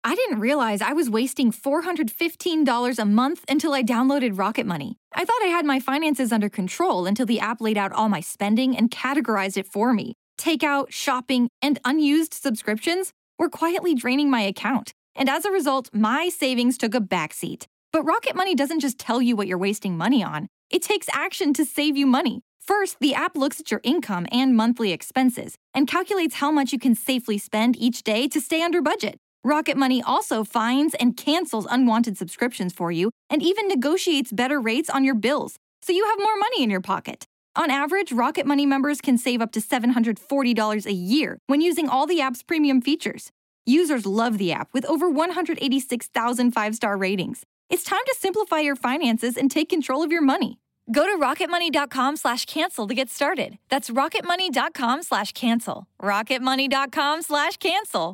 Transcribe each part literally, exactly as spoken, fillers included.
I didn't realize I was wasting four hundred fifteen dollars a month until I downloaded Rocket Money. I thought I had my finances under control until the app laid out all my spending and categorized it for me. Takeout, shopping, and unused subscriptions were quietly draining my account. And as a result, my savings took a backseat. But Rocket Money doesn't just tell you what you're wasting money on. It takes action to save you money. First, the app looks at your income and monthly expenses and calculates how much you can safely spend each day to stay under budget. Rocket Money also finds and cancels unwanted subscriptions for you and even negotiates better rates on your bills, so you have more money in your pocket. On average, Rocket Money members can save up to seven hundred forty dollars a year when using all the app's premium features. Users love the app with over one hundred eighty-six thousand five-star ratings. It's time to simplify your finances and take control of your money. Go to rocketmoney.com slash cancel to get started. That's rocketmoney.com slash cancel. rocketmoney.com slash cancel.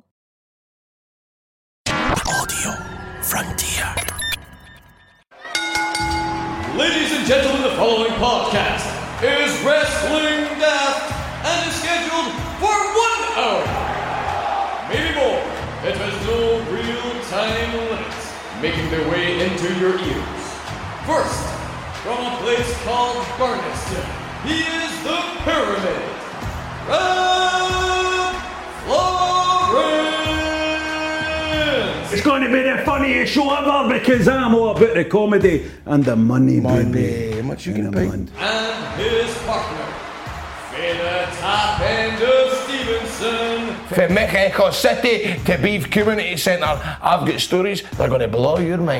Audio Frontier. Ladies and gentlemen, the following podcast is Wrestling Daft and is scheduled for one hour. Maybe more. It has no real time limits, making their way into your ears. First, from a place called Barneston, he is the Pyramid. Ralph Florence! It's going to be the funniest show ever because I'm all about the comedy and the money, Money. baby. How much you gonna pay? And his partner, for the top end of Stevenson. From Mexico City to Beef Community Centre, I've got stories that are going to blow your mind.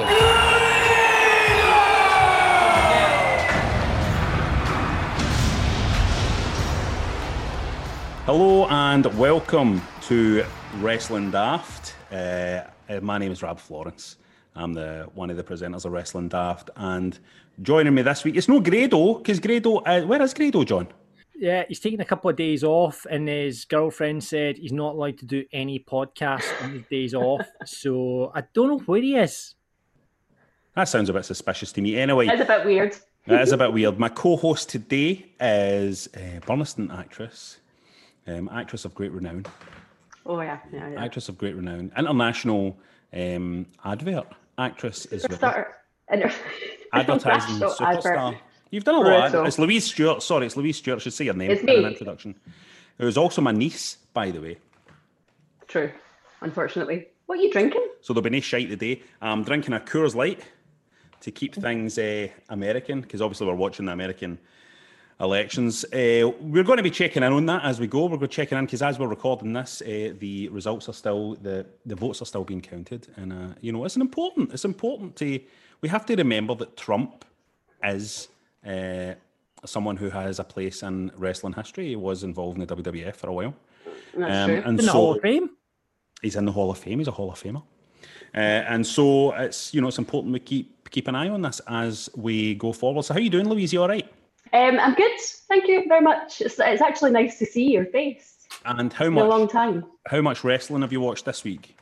Hello and welcome to Wrestling Daft. Uh, uh, my name is Rab Florence. I'm the one of the presenters of Wrestling Daft, and joining me this week, it's no Grado, because Grado, uh, where is Grado, John? Yeah, he's taking a couple of days off, and his girlfriend said he's not allowed to do any podcasts on his days off, so I don't know where he is. That sounds a bit suspicious to me. Anyway, That's a bit weird. that is a bit weird. My co-host today is uh, Burniston actress, um, actress of great renown. Oh, yeah. yeah, yeah. Actress of great renown, international um, advert actress as well. Start. Advertising National superstar. advert. You've done a lot. Brutal. It's Louise Stewart. Sorry, it's Louise Stewart. I should say your name It's in an me. introduction. It was also my niece, by the way. True, unfortunately. What are you drinking? So there'll be no shite today. I'm drinking a Coors Light to keep things uh, American, because obviously we're watching the American elections. Uh, we're going to be checking in on that as we go. We're going to check in because as we're recording this, uh, the results are still the the votes are still being counted, and uh, you know it's an important. It's important to we have to remember that Trump is uh, someone who has a place in wrestling history. He was involved in the W W F for a while. That's Um, true. and In the so Hall of Fame? he's in the Hall of Fame. He's a Hall of Famer, uh, and so it's you know it's important we keep keep an eye on this as we go forward. So how are you doing, Louise? You all right? Um, I'm good. Thank you very much. It's, it's actually nice to see your face. And how It's been a long much time. how much wrestling have you watched this week?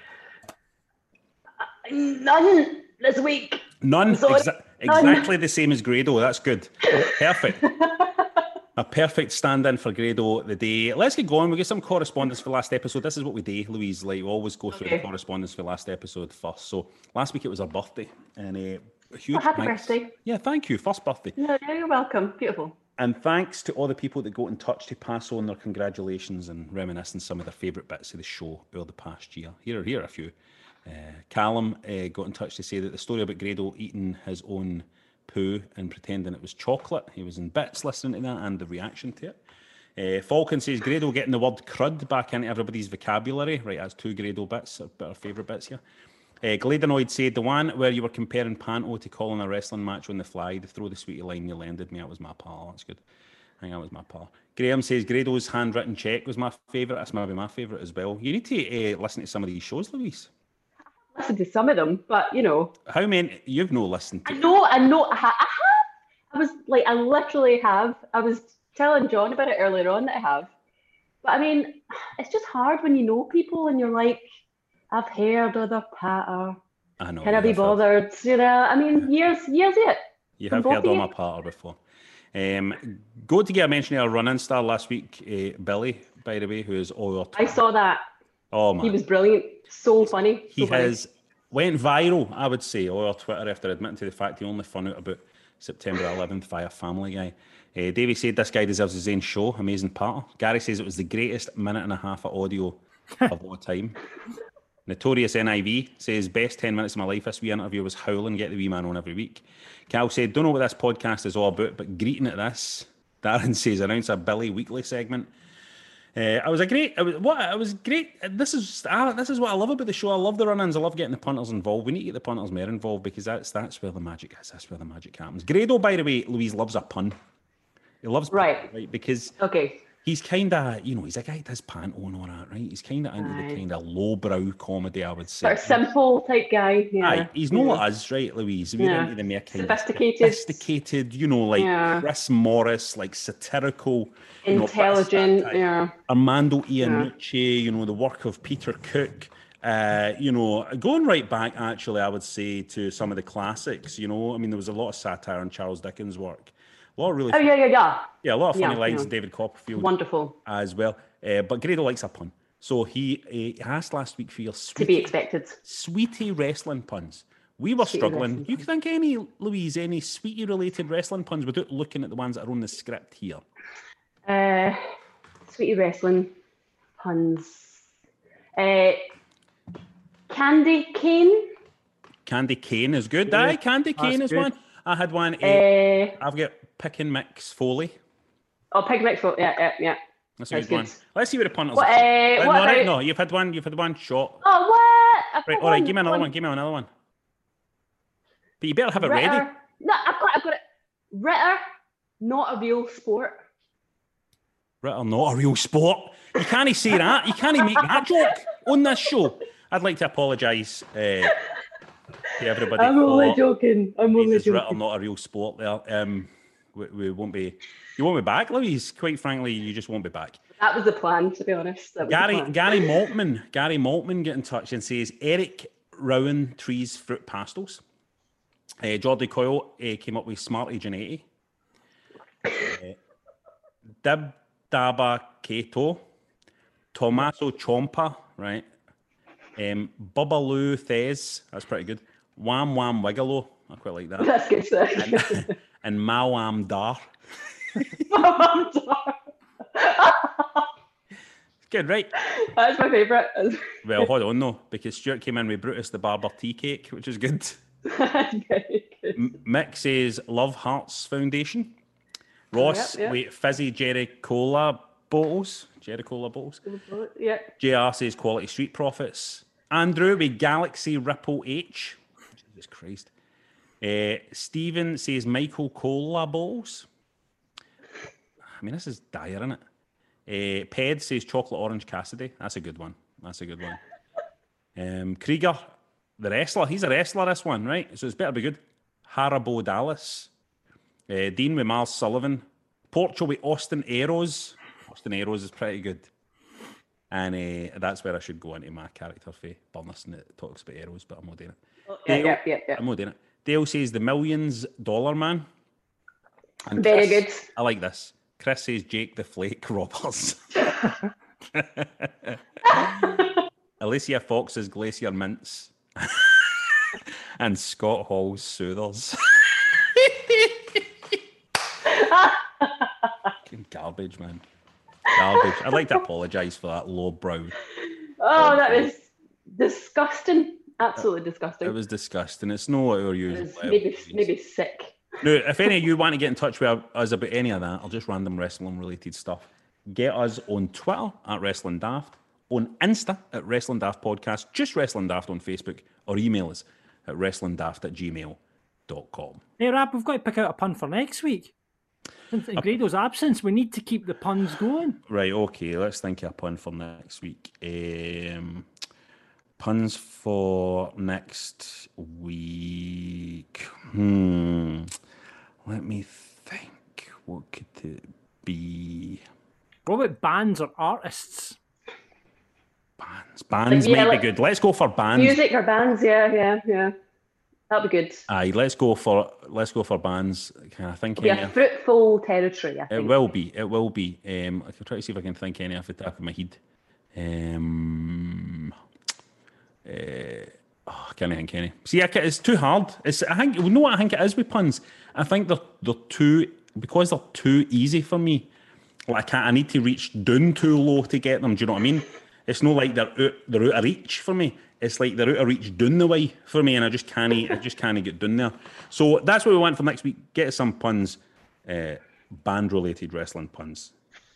None this week. None. Sorry, Exa- none. exactly the same as Grado. That's good. Perfect. A perfect stand-in for Grado the day. Let's get going. We get some correspondence for last episode. This is what we do, Louise. Like we always go through Okay. the correspondence for last episode first. So last week it was her birthday, and uh, a huge Oh, happy thanks. birthday. Yeah, thank you. First birthday. No, no, you're welcome. Beautiful. And thanks to all the people that got in touch to pass on their congratulations and reminiscing some of their favourite bits of the show over the past year. Here are, here are a few. Uh, Callum uh, got in touch to say that the story about Grado eating his own poo and pretending it was chocolate, he was in bits listening to that and the reaction to it. Uh, Falcon says Grado getting the word crud back into everybody's vocabulary. Right, that's two Grado bits, our, our favourite bits here. Uh, Gladenoid said, the one where you were comparing Panto to calling a wrestling match on the fly, the throw the sweetie line you lended me, that was my pal. That's good. I think that was my pal. Graham says, Grado's handwritten check was my favourite. That's maybe my favourite as well. You need to uh, listen to some of these shows, Louise. Listen to some of them, but you know, How many? You've no listened I to. know, I know, I, ha- I have. I was like, I literally have. I was telling John about it earlier on that I have. But I mean, it's just hard when you know people and you're like, I've heard of the patter. I know. Can I you be have heard- bothered? You know, I mean, years, years it. You From have both heard of all you? my patter before. Um, go to get a mention of our run-in star last week, uh, Billy, by the way, who is all our I saw that. Oh man, He was brilliant. So funny. he so funny. has went viral, I would say, over Twitter after admitting to the fact he only found out about September eleventh via Family Guy. Uh, Davey said this guy deserves his own show. Amazing partner. Gary says it was the greatest minute and a half of audio of all time. Notorious N I V says best ten minutes of my life. This wee interview was howling. Get the wee man on every week. Cal said don't know what this podcast is all about, but greeting at this. Darren says announce a Billy Weekly segment. Uh, I was a great. I was what? I was great. This is ah, this is what I love about the show. I love the run-ins. I love getting the punters involved. We need to get the punters more involved because that's that's where the magic is. That's where the magic happens. Grado, by the way, Louise loves a pun. He loves right, pun, right? Because okay, he's kind of you know he's a guy that does panto and all that, right? He's kind of into Aye. the kind of lowbrow comedy, I would say. sort of simple type guy. Yeah. Aye, he's not yeah. like us, right, Louise? We're Yeah. into the more kind Sophisticated. of sophisticated, you know, like Yeah. Chris Morris, like satirical, you know, Intelligent. type. Yeah. Armando Iannucci, you know, the work of Peter Cook. Uh, you know, going right back, actually, I would say to some of the classics. You know, I mean, there was a lot of satire in Charles Dickens' work. A lot of really, Oh yeah, yeah, yeah. yeah, a lot of funny Yeah, lines yeah. in David Copperfield Wonderful. as well. Uh, but Grado likes a pun, so he, he asked last week for your To sweet be expected. sweetie wrestling puns. We were Sweetie struggling. wrestling You can think any, Louise, any sweetie related wrestling puns without looking at the ones that are on the script here. Uh, sweetie wrestling puns. Uh, candy cane. Candy cane is good. Aye, Candy cane that's is good. one. I had one. Uh, Uh, I've got Pick and Mix Foley. oh, pig mix. Yeah, yeah, yeah. That's a That's good one. good. Let's see what the punters What, are. uh, Uh, what no, right, about- no, you've had one. You've had one shot. Oh, what? I've Right, got all right, one- give me another one. Give me another one. But you better have it Ritter. ready. No, I've got, I've got it. Ritter, not a real sport. Ritter, not a real sport. You can't say that. You can't make that joke on this show. I'd like to apologise uh, to everybody. I'm only for joking. I'm only Louise's Ritter, joking. not a real sport there. Um, we, we won't be. You won't be back, Louise. Quite frankly, you just won't be back. That was the plan, to be honest. That was Gary the plan. Gary Maltman, Gary Maltman get in touch and says Eric Rowan Trees Fruit Pastels. Uh, Jordy Coyle uh, came up with Smart Agent eighty. Uh, Dib Daba Keto, Tommaso Chompa, right? Um, Bubbaloo Thez, that's pretty good. Wham Wham Wigalo, I quite like that. That's good, sir. And, and Mawam Dar. Good, right? That's my favourite. Well, hold on though, because Stuart came in with Brutus the Barber tea cake, which is good. That's very good. M- Mick says Love Hearts Foundation. Ross, Yep, yep. wait, fizzy Jerry Cola bottles. Jerry Cola bottles. Yeah. J R says Quality Street Profits. Andrew with Galaxy Ripple H. Jesus Christ. Uh, Stephen says Michael Cola bottles. I mean, this is dire, isn't it? Uh, Ped says Chocolate Orange Cassidy. That's a good one. That's a good one. Um, Krieger, the wrestler. He's a wrestler, this one, right? So it's better be good. Haribo Dallas. Uh, Dean with Mars Sullivan. Portugal with Austin Aeros. Austin Aeros is pretty good. And uh, that's where I should go into my character for Burnesson that talks about arrows, but I'm not doing it. Yeah, Dale, yeah, yeah, yeah. I'm not doing it. Dale says the Millions Dollar Man. And Very Chris- good. I like this. Chris says Jake the Flake Robbers. Alicia Fox says Glacier Mints. And Scott Hall's Soothers. Fucking garbage, man. Garbage. I'd like to apologise for that lowbrow. Oh, that was disgusting. Absolutely disgusting. It was disgusting. It's not our It usual. was level, maybe, please. maybe sick. Now, if any of you want to get in touch with us about any of that, or just random wrestling related stuff, get us on Twitter at Wrestling Daft, on Insta at Wrestling Daft Podcast, just Wrestling Daft on Facebook, or email us at wrestlingdaft at gmail dot com. Hey, Rap, we've got to pick out a pun for next week. In Grado's absence, we need to keep the puns going. Right, okay, let's think of a pun for next week. Um, puns for next week. Hmm. Let me think. What could it be? What about bands or artists? Bands. Bands yeah, might like- be good. Let's go for bands. Music or bands, yeah, yeah, yeah. That'll be good. Aye, let's go for let's go for bands. Can I think It'll be any? a of- fruitful territory, I It think. will be. It will be. Um, I can try to see if I can think any off the top of my head. Um, Uh, oh, I can't think any. See, I, ca- it's too hard. It's I think you know what I think it is with puns. I think they're they're too because they're too easy for me. Like I can't. I need to reach down too low to get them. Do you know what I mean? It's not like they're out, they're out of reach for me. It's like they're out of reach down the way for me, and I just can't. I just can't get down there. So that's what we want for next week. Get us some puns, uh, band-related wrestling puns.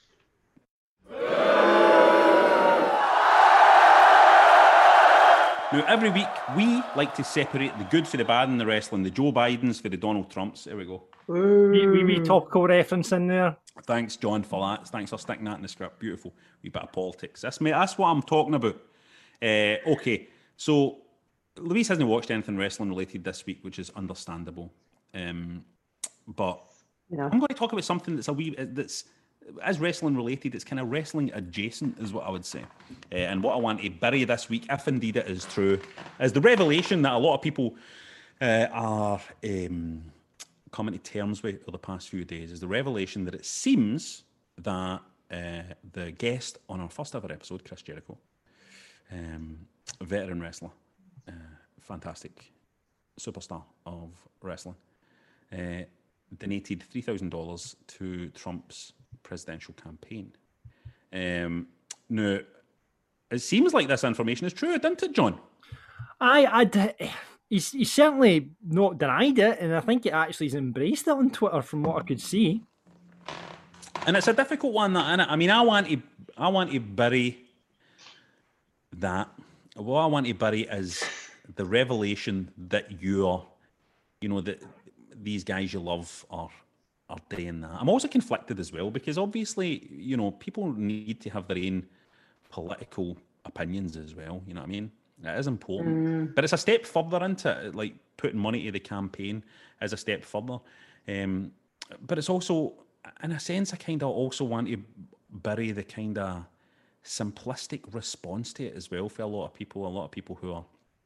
Now, every week, we like to separate the good for the bad in the wrestling, the Joe Bidens for the Donald Trumps. There we go. Wee, wee, wee topical reference in there. Thanks, John, for that. Thanks for sticking that in the script. Beautiful. Wee bit of politics. That's, me, that's what I'm talking about. Uh, okay, so Louise hasn't watched anything wrestling related this week, which is understandable. Um, but Yeah. I'm going to talk about something that's a wee that's as wrestling related. It's kind of wrestling adjacent, is what I would say. Uh, and what I want to bury this week, if indeed it is true, is the revelation that a lot of people uh, are um, coming to terms with over the past few days. Is the revelation that it seems that uh, the guest on our first ever episode, Chris Jericho, um, veteran wrestler, uh, fantastic superstar of wrestling, uh, donated three thousand dollars to Trump's presidential campaign. Um, now, it seems like this information is true, doesn't it, John? I, I'd, he's, he's certainly not denied it, and I think it actually has embraced it on Twitter from what I could see. And it's a difficult one, that, innit? I mean, I want to, I want to bury that. What I want to bury is the revelation that you're, you know, that these guys you love are are doing that. I'm also conflicted as well, because obviously, you know, people need to have their own political opinions as well. You know what I mean? It is important. Mm. But it's a step further into it, like putting money to the campaign is a step further. Um, but it's also, in a sense, I kind of also want to bury the kind of simplistic response to it as well for a lot of people. A lot of people who are,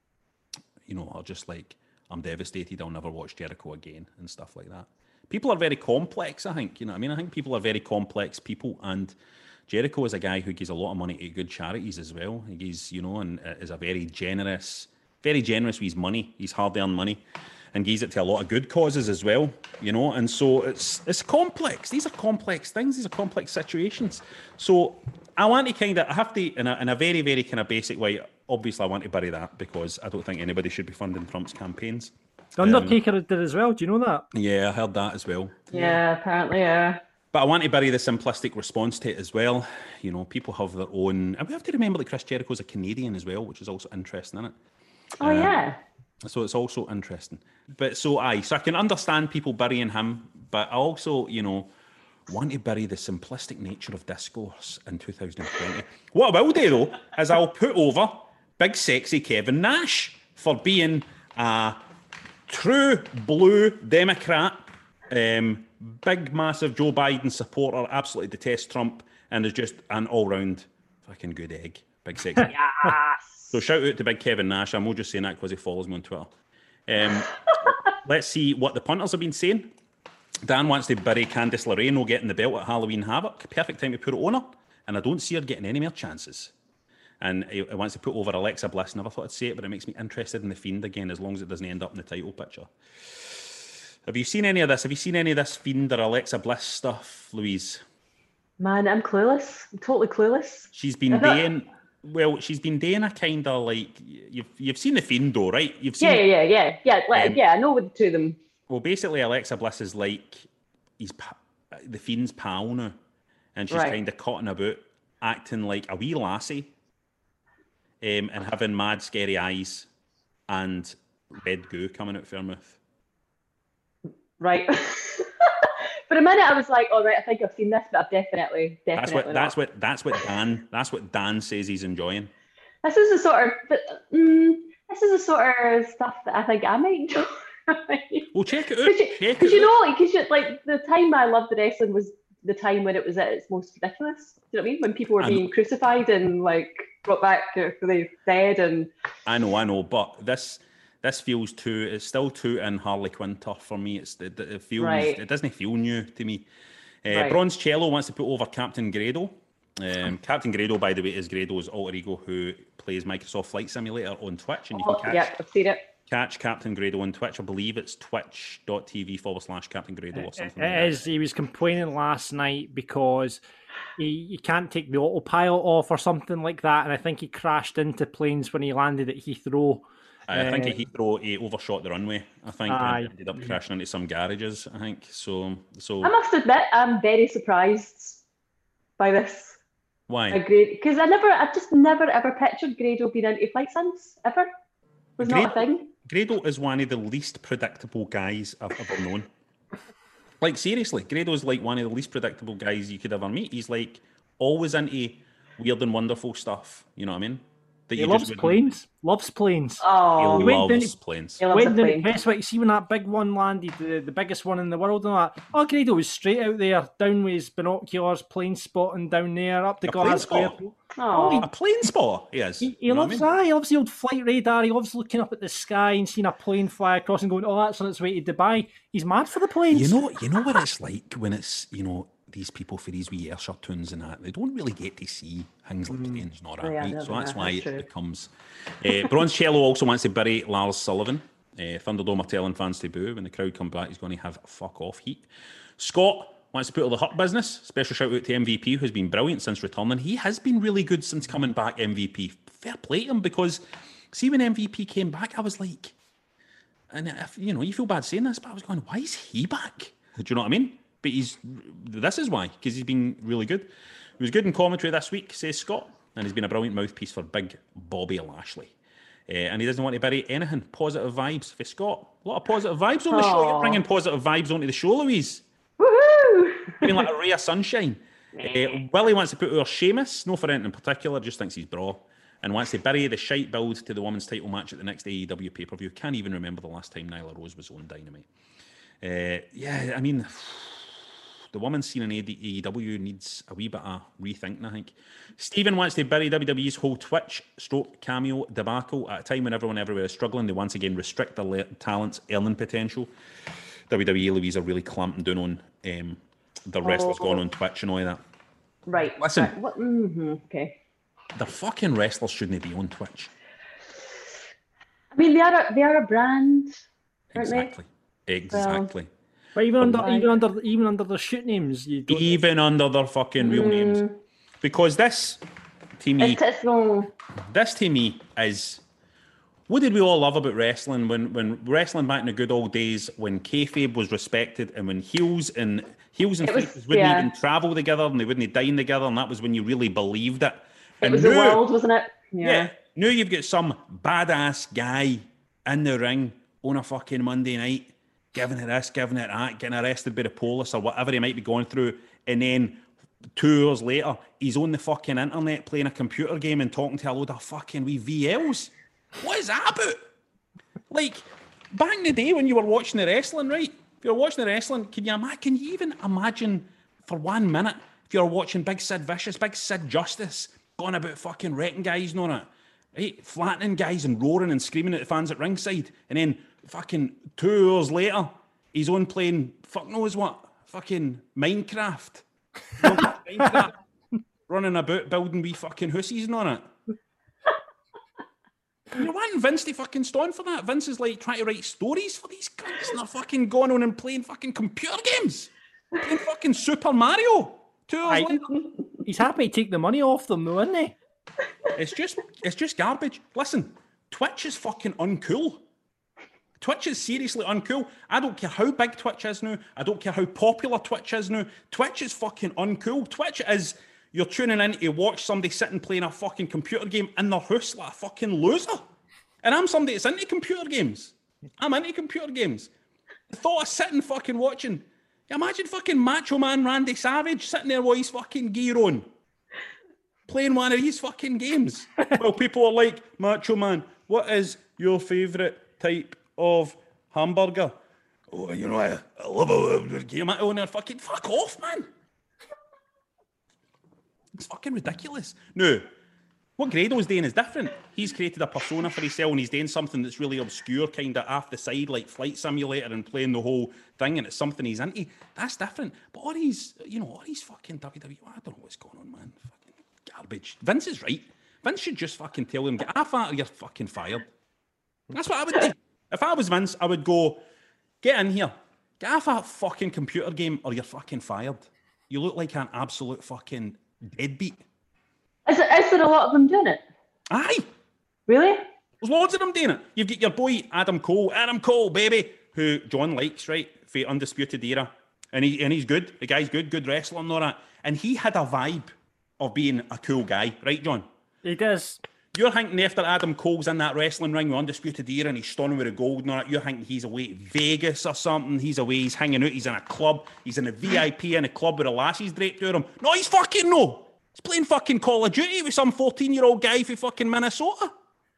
you know, are just like, I'm devastated, I'll never watch Jericho again and stuff like that. People are very complex, I think. You know what I mean? I think people are very complex people, and Jericho is a guy who gives a lot of money to good charities as well. He gives, you know, and is a very generous, very generous with his money, his hard-earned money, and gives it to a lot of good causes as well, you know. And so it's it's complex. These are complex things. These are complex situations. So I want to kind of, I have to, in a, in a very, very kind of basic way, obviously I want to bury that because I don't think anybody should be funding Trump's campaigns. The Undertaker um, did as well. Do you know that? Yeah, I heard that as well. Yeah, apparently, yeah. But I want to bury the simplistic response to it as well. You know, people have their own... And we have to remember that Chris Jericho's a Canadian as well, which is also interesting, isn't it? Oh, um, yeah. So it's also interesting. But so, aye, so I can understand people burying him, but I also, you know, want to bury the simplistic nature of discourse in two thousand twenty. What I will do, though, is I'll put over big, sexy Kevin Nash for being a true blue Democrat, um, big, massive Joe Biden supporter, absolutely detests Trump, and is just an all-round fucking good egg. Big, sexy. Yes. So shout out to big Kevin Nash. I'm not just saying that because he follows me on Twitter. Um, let's see what the punters have been saying. Dan wants to bury Candice LeRae no getting the belt at Halloween Havoc. Perfect time to put it on her, and I don't see her getting any more chances. And he wants to put over Alexa Bliss. Never thought I'd say it, but it makes me interested in the Fiend again, as long as it doesn't end up in the title picture. Have you seen any of this? Have you seen any of this Fiend or Alexa Bliss stuff, Louise? Man, I'm clueless. I'm totally clueless. She's been doing... Well, she's been doing a kind of like... You've you've seen the Fiend, though, right? You've seen... Yeah, yeah, yeah. Yeah, like, um, yeah, I know with the two of them. Well, basically, Alexa Bliss is like... he's the Fiend's pal now. And she's Right. kind of cutting about, acting like a wee lassie. Um, and having mad, scary eyes and red goo coming out of her mouth. Right. For a minute, I was like, "All right, I think I've seen this, but I've definitely, definitely That's what. not." That's what. That's what Dan. That's what Dan says he's enjoying. This is the sort of, but, mm, this is the sort of stuff that I think I might enjoy. Well, check it out. Because you, check 'cause it you out. know, because you, like the time I loved the wrestling was the time when it was at its most ridiculous. Do you know what I mean? When people were I being know. crucified and like brought back to the dead, and I know, I know, but this this feels too. It's still too in Harley Quinn turf for me. It's it, it feels. Right. It doesn't feel new to me. Uh, Right. Bronze Cello wants to put over Captain Grado. Um, Captain Grado, by the way, is Grado's alter ego who plays Microsoft Flight Simulator on Twitch, and you Oh, can catch, yeah, I've seen it. catch Captain Grado on Twitch. I believe it's twitch.tv forward slash Captain Grado or something. It like that. is. He was complaining last night because he, he can't take the autopilot off or something like that, and I think he crashed into planes when he landed at Heathrow. I think Uh, at Heathrow he overshot the runway. I think Aye. and ended up crashing into some garages. I think so. So I must admit, I'm very surprised by this. why? A great, because I never, I just never ever pictured Grado being into flight sims ever. Was not a Grado- thing. Grado is one of the least predictable guys I've ever known. Like seriously, Grado's like one of the least predictable guys you could ever meet. He's like always into weird and wonderful stuff. You know what I mean? That He you loves just wouldn't- planes. Loves planes. Oh, He went loves down- planes. he loves a Went down plane. to Prestwick, see when that big one landed, the, the biggest one in the world, and all that. Oh, Grado was straight out there, down with his binoculars, plane spotting down there, up the A plane Glasgow spotter? Airport. Oh, A plane spotter, he is. He, he You know what loves I mean? that. He loves the old flight radar. He loves looking up at the sky and seeing a plane fly across and going, "Oh, that's on its way to Dubai." He's mad for the planes. You know, you know what it's like when it's, you know, these people for these wee Ayrshire tunes and that, they don't really get to see things like planes and all that, Mm. Yeah, right? no, So that's yeah, why that's it true. becomes... Uh, Bronze Cello also wants to bury Lars Sullivan. Uh, Thunderdome are telling fans to boo. When the crowd come back, he's going to have fuck off heat. Scott wants to put all the Hut business. Special shout out to M V P, who's been brilliant since returning. He has been really good since coming back, M V P. Fair play to him, because see, when M V P came back, I was like... And if, you know, you feel bad saying this, but I was going, why is he back? Do you know what I mean? But he's, this is why, because he's been really good. He was good in commentary this week, says Scott, and he's been a brilliant mouthpiece for big Bobby Lashley. Uh, and he doesn't want to bury anything. Positive vibes for Scott. A lot of positive vibes on the show. You're Aw. bringing positive vibes onto the show, Louise. woohoo! Being like a ray of sunshine. Uh, Willie wants to put our Sheamus, no for anything in particular, just thinks he's bra, and wants to bury the shite build to the women's title match at the next A E W pay-per-view. Can't even remember the last time Nyla Rose was on Dynamite. Uh, yeah, I mean, the women's scene in A E W needs a wee bit of rethinking, I think. Stephen wants to bury W W E's whole Twitch stroke cameo debacle at a time when everyone everywhere is struggling. They once again restrict their le- talent's earning potential. W W E, Louise, are really clamping down on um, the wrestlers Oh. going on Twitch and all that. Right. Listen. Right. What? Mm-hmm. Okay. The fucking wrestlers shouldn't be on Twitch. I mean, they are a, they are a brand, aren't Exactly. Exactly. But even under, Aye. even under, even under their shoot names, you don't. Even under their fucking real names. Because this, to me, they? It's no. this to me is what did we all love about wrestling when when wrestling back in the good old days when kayfabe was respected and when heels and heels and It was- faces wouldn't yeah. even travel together and they wouldn't dine together, and that was when you really believed it. It And was the now- world, wasn't it? Yeah. Now you've got some badass guy in the ring on a fucking Monday night, giving it this, giving it that, getting arrested by the police or whatever he might be going through, and then two hours later, he's on the fucking internet playing a computer game and talking to a load of fucking wee V Ls. What is that about? Like, back in the day when you were watching the wrestling, right? If you were watching the wrestling, can you, ima- can you even imagine for one minute if you were watching Big Sid Vicious, Big Sid Justice, going about fucking wrecking guys and all that, right? Flattening guys and roaring and screaming at the fans at ringside, and then fucking two hours later, he's on playing fuck knows what, fucking Minecraft. Minecraft, running about building wee fucking hussies and all that. You're wanting Vince to fucking stand for that. Vince is like trying to write stories for these cunts and they're fucking going on and playing fucking computer games. Playing fucking Super Mario. Two hours Aye. later. He's happy to take the money off them, though, isn't he? It's just it's just garbage. Listen, Twitch is fucking uncool. Twitch is seriously uncool. I don't care how big Twitch is now. I don't care how popular Twitch is now. Twitch is fucking uncool. Twitch is you're tuning in to watch somebody sitting playing a fucking computer game in their house like a fucking loser. And I'm somebody that's into computer games. I'm into computer games. The thought of sitting fucking watching. Imagine fucking Macho Man Randy Savage sitting there with his fucking gear on, playing one of these fucking games. Well, people are like, Macho Man, what is your favourite type of hamburger? Oh, you know, I, I love a game. Oh, no, fucking fuck off, man. It's fucking ridiculous. No, what Grado's doing is different. He's created a persona for himself and he's doing something that's really obscure, kind of off the side, like Flight Simulator and playing the whole thing, and it's something he's into. That's different. But all these, you know, all these fucking W W E, I don't know what's going on, man. Fucking garbage. Vince is right. Vince should just fucking tell them, get off that or you're fucking fired. That's what I would do. If I was Vince, I would go, get in here, get off that fucking computer game or you're fucking fired. You look like an absolute fucking deadbeat. Is there, is there a lot of them doing it? Aye. Really? There's loads of them doing it. You've got your boy Adam Cole, Adam Cole, baby, who John likes, right, for Undisputed Era. And he and he's good. The guy's good, good wrestler and all that. And he had a vibe of being a cool guy, right, John? He does. You're thinking after Adam Cole's in that wrestling ring with Undisputed Era and he's stunning with the gold and all that, you're thinking he's away to Vegas or something. He's away, he's hanging out, he's in a club, he's in a V I P in a club with the lassies draped over him. No, he's fucking no. He's playing fucking Call of Duty with some fourteen-year-old guy from fucking Minnesota.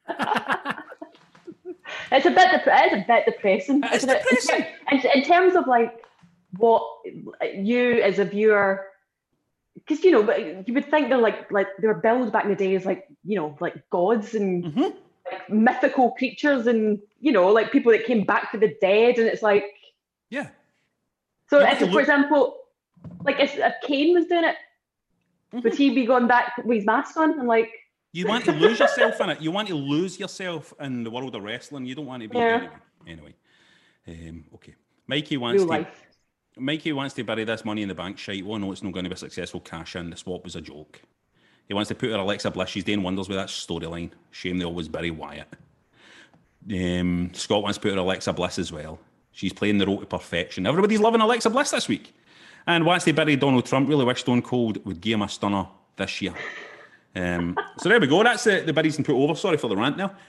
It's a bit, dep- it is a bit depressing. It's isn't it? depressing. In, in terms of like what you as a viewer, because you know, but you would think they're like like they were billed back in the day as like you know like gods and Mm-hmm. like mythical creatures and you know like people that came back to the dead, and it's like Yeah. so. You If, want to for look- example, like if, if Kane was doing it, would he be going back with his mask on and like? You want to lose yourself in it. You want to lose yourself in the world of wrestling. You don't want to be Yeah. anyway. Anyway, um, okay. Mikey wants Real to. life. Mikey wants to bury this money in the bank shite. Well, no, it's not going to be a successful cash in. The swap was a joke. He wants to put her Alexa Bliss. She's doing wonders with that storyline. Shame they always bury Wyatt. Um, Scott wants to put her Alexa Bliss as well. She's playing the role to perfection. Everybody's loving Alexa Bliss this week. And wants to bury Donald Trump. Really wish Stone Cold would give him a stunner this year. Um, so there we go. That's the, the biddies and put over. Sorry for the rant now.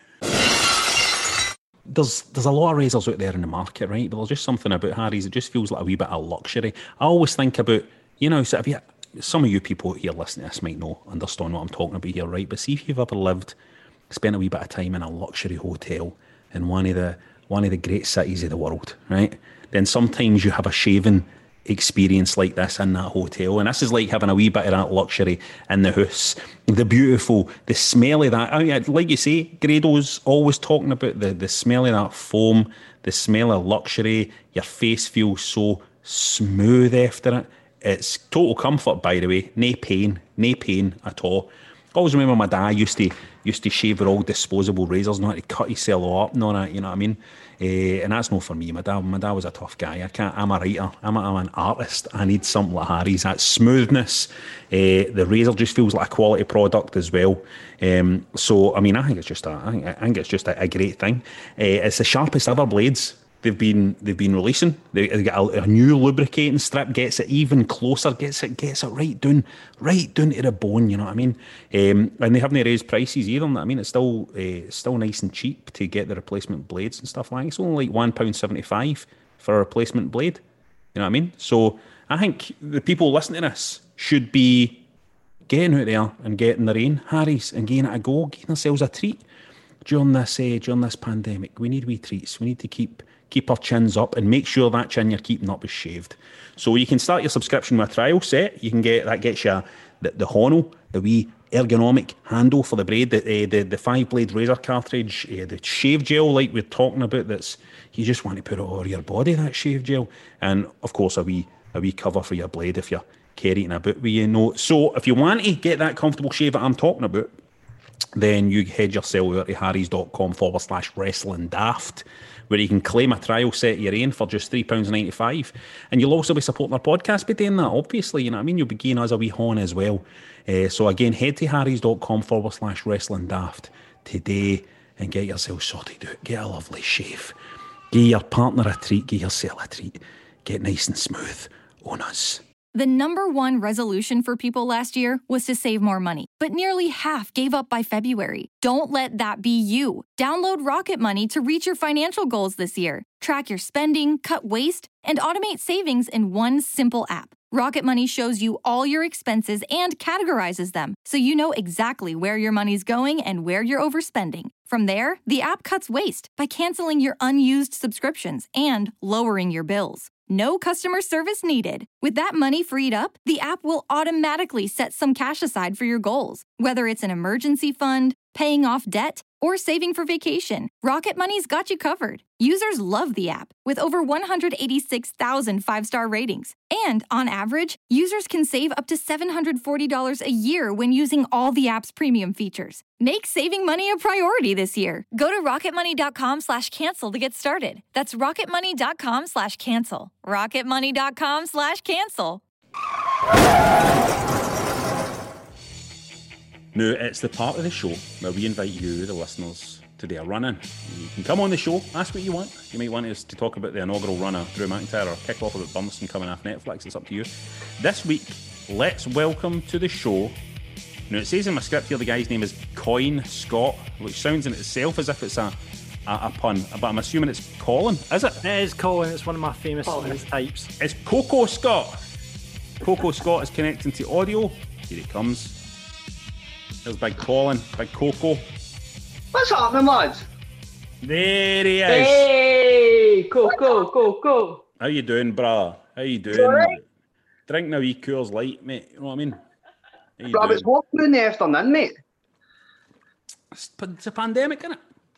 There's there's a lot of razors out there in the market, right? But there's just something about Harry's. It just feels like a wee bit of luxury. I always think about, you know, so if you, some of you people here listening to this might know, understand what I'm talking about here, right? But see if you've ever lived, spent a wee bit of time in a luxury hotel in one of the one of the great cities of the world, right? Then sometimes you have a shaving experience like this in that hotel, and this is like having a wee bit of that luxury in the house. The beautiful, the smell of that. I mean, like you say, Grado's always talking about the the smell of that foam, the smell of luxury. Your face feels so smooth after it. It's total comfort, by the way. No pain, no pain at all. I always remember my dad used to used to shave with all disposable razors, not to cut himself up and all that, you know what I mean? Uh, and that's not for me. My dad, my dad was a tough guy. I can't. I'm a writer. I'm, a, I'm an artist. I need something like Harry's. That smoothness. Uh, the razor just feels like a quality product as well. Um, so I mean, I think it's just a. I think, I think it's just a, a great thing. Uh, it's the sharpest ever blades they've been they've been releasing. They, they get a, a new lubricating strip, gets it even closer, gets it gets it right down, right down to the bone. You know what I mean? Um, and they haven't raised prices either. I mean, it's still uh, still nice and cheap to get the replacement blades and stuff like that. It's only like one pound seventy five for a replacement blade. You know what I mean? So I think the people listening to this should be getting out there and getting their own Harry's and getting it a go, getting themselves a treat during this uh, during this pandemic. We need wee treats. We need to keep. Keep our chins up and make sure that chin you're keeping up is shaved. So you can start your subscription with a trial set. You can get that gets you the, the Hono, the wee ergonomic handle for the blade, the uh, the, the five blade razor cartridge, uh, the shave gel like we're talking about. That's you just want to put it over your body, that shave gel, and of course a wee a wee cover for your blade if you're carrying a bit with you know. So if you want to get that comfortable shave that I'm talking about, then you head yourself over to harrys.com forward slash wrestling daft, where you can claim a trial set of your own for just three pounds ninety-five. And you'll also be supporting our podcast by doing that, obviously. You know what I mean? You'll be giving us a wee horn as well. Uh, so again, head to harrys.com forward slash wrestling daft today and get yourself sorted out. Get a lovely shave. Give your partner a treat. Give yourself a treat. Get nice and smooth on us. The number one resolution for people last year was to save more money, but nearly half gave up by February. Don't let that be you. Download Rocket Money to reach your financial goals this year. Track your spending, cut waste, and automate savings in one simple app. Rocket Money shows you all your expenses and categorizes them, so you know exactly where your money's going and where you're overspending. From there, the app cuts waste by canceling your unused subscriptions and lowering your bills. No customer service needed. With that money freed up, the app will automatically set some cash aside for your goals, whether it's an emergency fund, paying off debt, or saving for vacation, Rocket Money's got you covered. Users love the app, with over one hundred eighty-six thousand five-star ratings. And, on average, users can save up to seven hundred forty dollars a year when using all the app's premium features. Make saving money a priority this year. Go to rocketmoney.com slash cancel to get started. That's rocketmoney.com slash cancel. rocketmoney.com slash cancel. Now, it's the part of the show where we invite you, the listeners, to do a run-in. You can come on the show, ask what you want. You might want us to talk about the inaugural run of Drew McIntyre or kick off about Burmston coming off Netflix. It's up to you. This week, let's welcome to the show. Now, it says in my script here the guy's name is Coin Scott, which sounds in itself as if it's a, a, a pun, but I'm assuming it's Colin, is it? It is Colin. It's one of my famous Colin. types. It's Coco Scott. Coco Scott is connecting to audio. Here he comes. There's Big Colin, Big Coco. What's happening, lads? There he is. Hey, go, go, go, go. How you doing, brah? How you doing? Alright. Drinking a wee Coors Light, mate. You know what I mean? How you Rob, doing? it's walking in the afternoon, mate. It's, it's a pandemic, isn't it?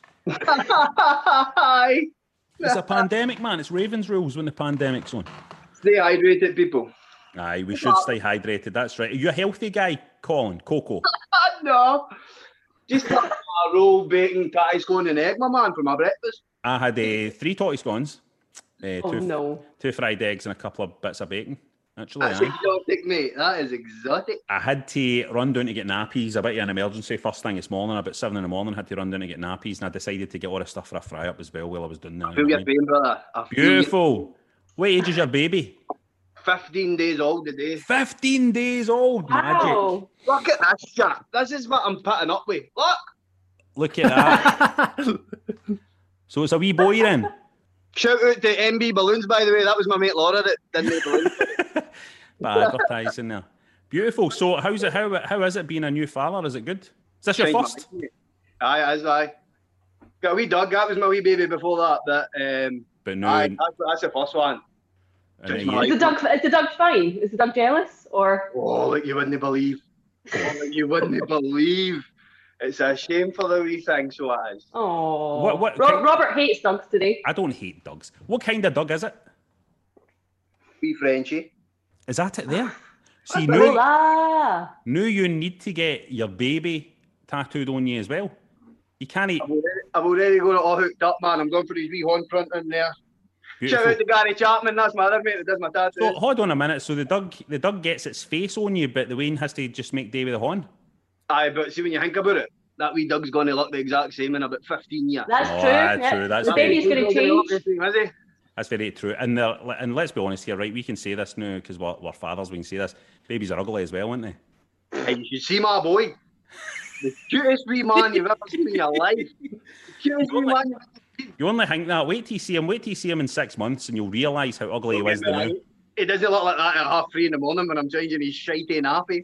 Aye. It's a pandemic, man. It's Ravens rules when the pandemic's on. Stay hydrated, people. Aye, we should stay hydrated. That's right. Are you a healthy guy, Colin? Coco? No. Just like a roll, bacon, patty, scone and egg, my man, for my breakfast. I had uh, three totty scones, uh, Oh, two, no. two fried eggs and a couple of bits of bacon. Actually, That's aye. exotic, mate. That is exotic. I had to run down to get nappies. A bit of an emergency first thing this morning, about seven in the morning. Had to run down to get nappies, and I decided to get all the stuff for a fry up as well while I was doing that. I you feel know your what I mean? pain, brother. I feel your- Beautiful. What age is your baby? fifteen days old today. Fifteen days old. Magic. Wow. Look at this shit. This is what I'm putting up with. Look. Look at that. So it's a wee boy then. Shout out to M B Balloons, by the way. That was my mate Laura that did the balloons. Bad advertising there. Beautiful. So how's it? How how is it being a new father? Is it good? Is this your Shine first? my- Aye, as I got a wee dog. That was my wee baby before that. But um, But no. aye, that's, that's the first one. and then Is you- Is the dog, is the dog fine? Is the dog jealous? Or Oh, like you wouldn't believe. Oh, like you wouldn't believe. It's a shame for the wee thing, so it is. oh, What- what- Ro- Robert hates dogs today. I don't hate dogs. What kind of dog is it? Wee Frenchie. Is that it there? See, Oh, now, ah. now you need to get your baby tattooed on you as well. You can't eat. I'm already, I'm already going all hooked up, man. I'm going for his wee horn print in there. Shout out to Gary Chapman. That's my other mate that does my tattoos. So hold on a minute. So the dog, the dog gets its face on you, but the Wayne has to just make day with the horn. Aye, but see, when you think about it, that wee dog's going to look the exact same in about fifteen years. That's Oh, true. that's yeah. true, that's the very baby's going He's to gonna look change. the same, is he? That's very true. And they're, and let's be honest here, right? We can say this now because we're, we're fathers. We can say this. Babies are ugly as well, aren't they? Hey, you should see my boy. The cutest wee man you've ever seen in your life. The cutest wee man you've ever seen. You only think that. Wait till you see him. Wait till you see him in six months, and you'll realise how ugly he was now. He doesn't look like that at half three in the morning when I'm changing his shitey nappy.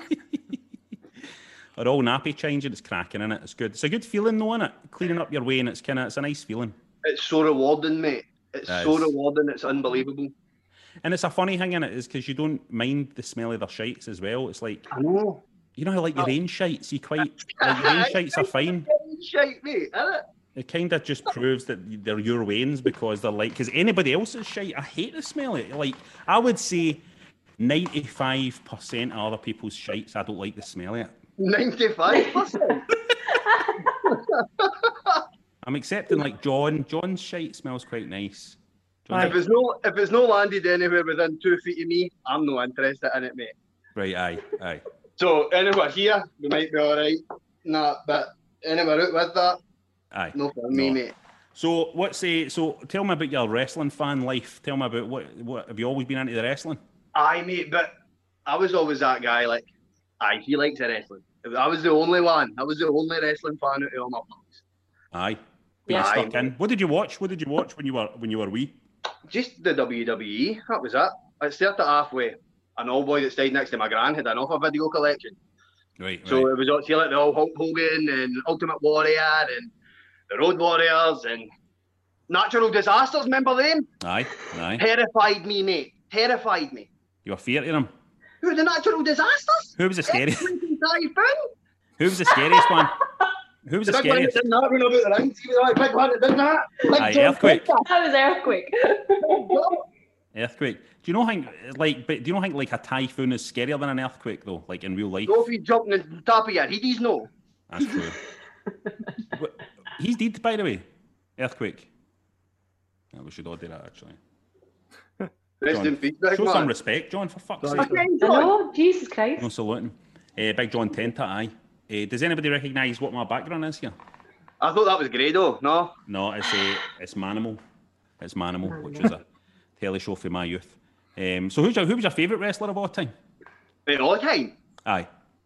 Or all nappy changing, it's cracking in it. It's good. It's a good feeling, though, isn't it? Cleaning up your way, and it's kind of it's a nice feeling. It's so rewarding, mate. It's That so is. rewarding. It's unbelievable. And it's a funny thing in it is because you don't mind the smell of their shites as well. It's like I know. you know how like your rain shites, you quite like your rain shites are fine. Shite, mate, isn't it? It kind of just proves that they're your wains because they're like because anybody else's shite, I hate the smell of it. Like I would say, ninety-five percent of other people's shites, I don't like the smell of it. ninety-five percent. I'm accepting like John. John's shite smells quite nice. John's If it's no, if it's no landed anywhere within two feet of me, I'm not interested in it, mate. right, aye, aye. So anywhere here, we might be all right. Nah, but anywhere out with that, Aye. no for me, No. mate. So what's a so tell me about your wrestling fan life. Tell me about what what have you always been into the wrestling? Aye, mate, but I was always that guy. Like, aye, he likes the wrestling. I was the only one. I was the only wrestling fan out of all my pals. Aye. But Yeah. you stuck in. What did you watch? What did you watch when you were when you were wee? Just the W W E. That was it. I started halfway. An old boy that stayed next to my gran had an offer video collection. Right, So right. it was all see like the old Hulk Hogan and Ultimate Warrior and the Road Warriors and Natural Disasters. Remember them? Aye, aye. Terrified me, mate. Terrified me. You were feared of them. Who the Natural Disasters? Who was the scariest? Typhoon? Who was the scariest one? Who was The the big one that scariest? did that run about the ring. He was the only big one that did that. Big Aye, John Earthquake. Tenta. That was Earthquake. Earthquake. Do you know think like? But do you know think like a typhoon is scarier than an earthquake though? Like in real life. So if you jump on the top of your head, he's no. That's true. What- He's dead, by the way. Earthquake. Yeah, we should all do that actually. Rest John, in peace, big show some man. respect, John, for fuck's Sorry, sake. Okay, I John. know, Jesus Christ. No saluting. Uh, Big John Tenta, aye. Uh, does anybody recognise what my background is here? I thought that was Grado. No. No, it's uh, it's Manimal. It's Manimal, which was a telly show for my youth. Um, so who's your, who was your favourite wrestler of all time? Wait, all the time. Aye.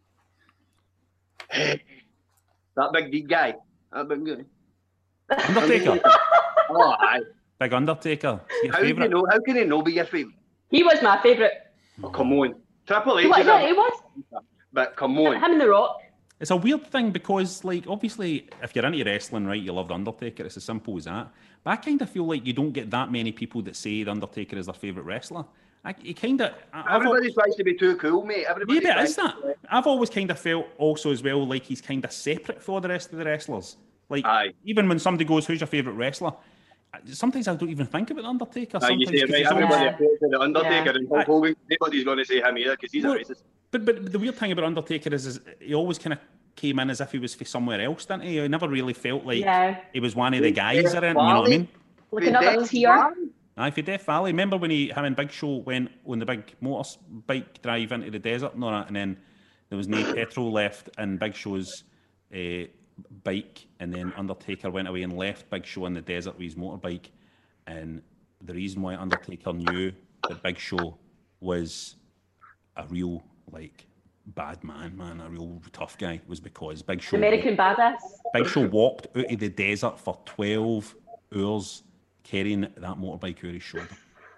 That big big guy. That big guy. Undertaker. Oh, aye. Big Undertaker. Your How can you favourite? know? How can he know be your favourite? He was my favourite. Oh, come on. Triple H He was, is no, a, he was. but come on. Him and The Rock. It's a weird thing because, like, obviously, if you're into wrestling, right, you love The Undertaker. It's as simple as that. But I kind of feel like you don't get that many people that say The Undertaker is their favourite wrestler. I, you kind of... Everybody tries to be too cool, mate. Everybody Yeah, but tries is that? to- I've always kind of felt also as well like he's kind of separate for the rest of the wrestlers. Like, Aye. even when somebody goes, who's your favourite wrestler? Sometimes I don't even think about The Undertaker. Aye, you Sometimes say, 'cause right, he's always- everybody Yeah. approaches the Undertaker Yeah. and Hulk Aye. Hogan. Nobody's going to say him either because he's Well, a racist. But but the weird thing about Undertaker is, is he always kind of came in as if he was for somewhere else, didn't he? He never really felt like Yeah. he was one of the guys or anything, you know what I mean? Like another tier. Aye, for Death Valley. Remember when he, him and Big Show went on the big motorbike drive into the desert and all that, and then there was no petrol left in Big Show's uh, bike, and then Undertaker went away and left Big Show in the desert with his motorbike. And the reason why Undertaker knew that Big Show was a real, like, bad man, man, a real tough guy, was because Big Show... American Badass. Big Show walked out of the desert for twelve hours carrying that motorbike over his shoulder.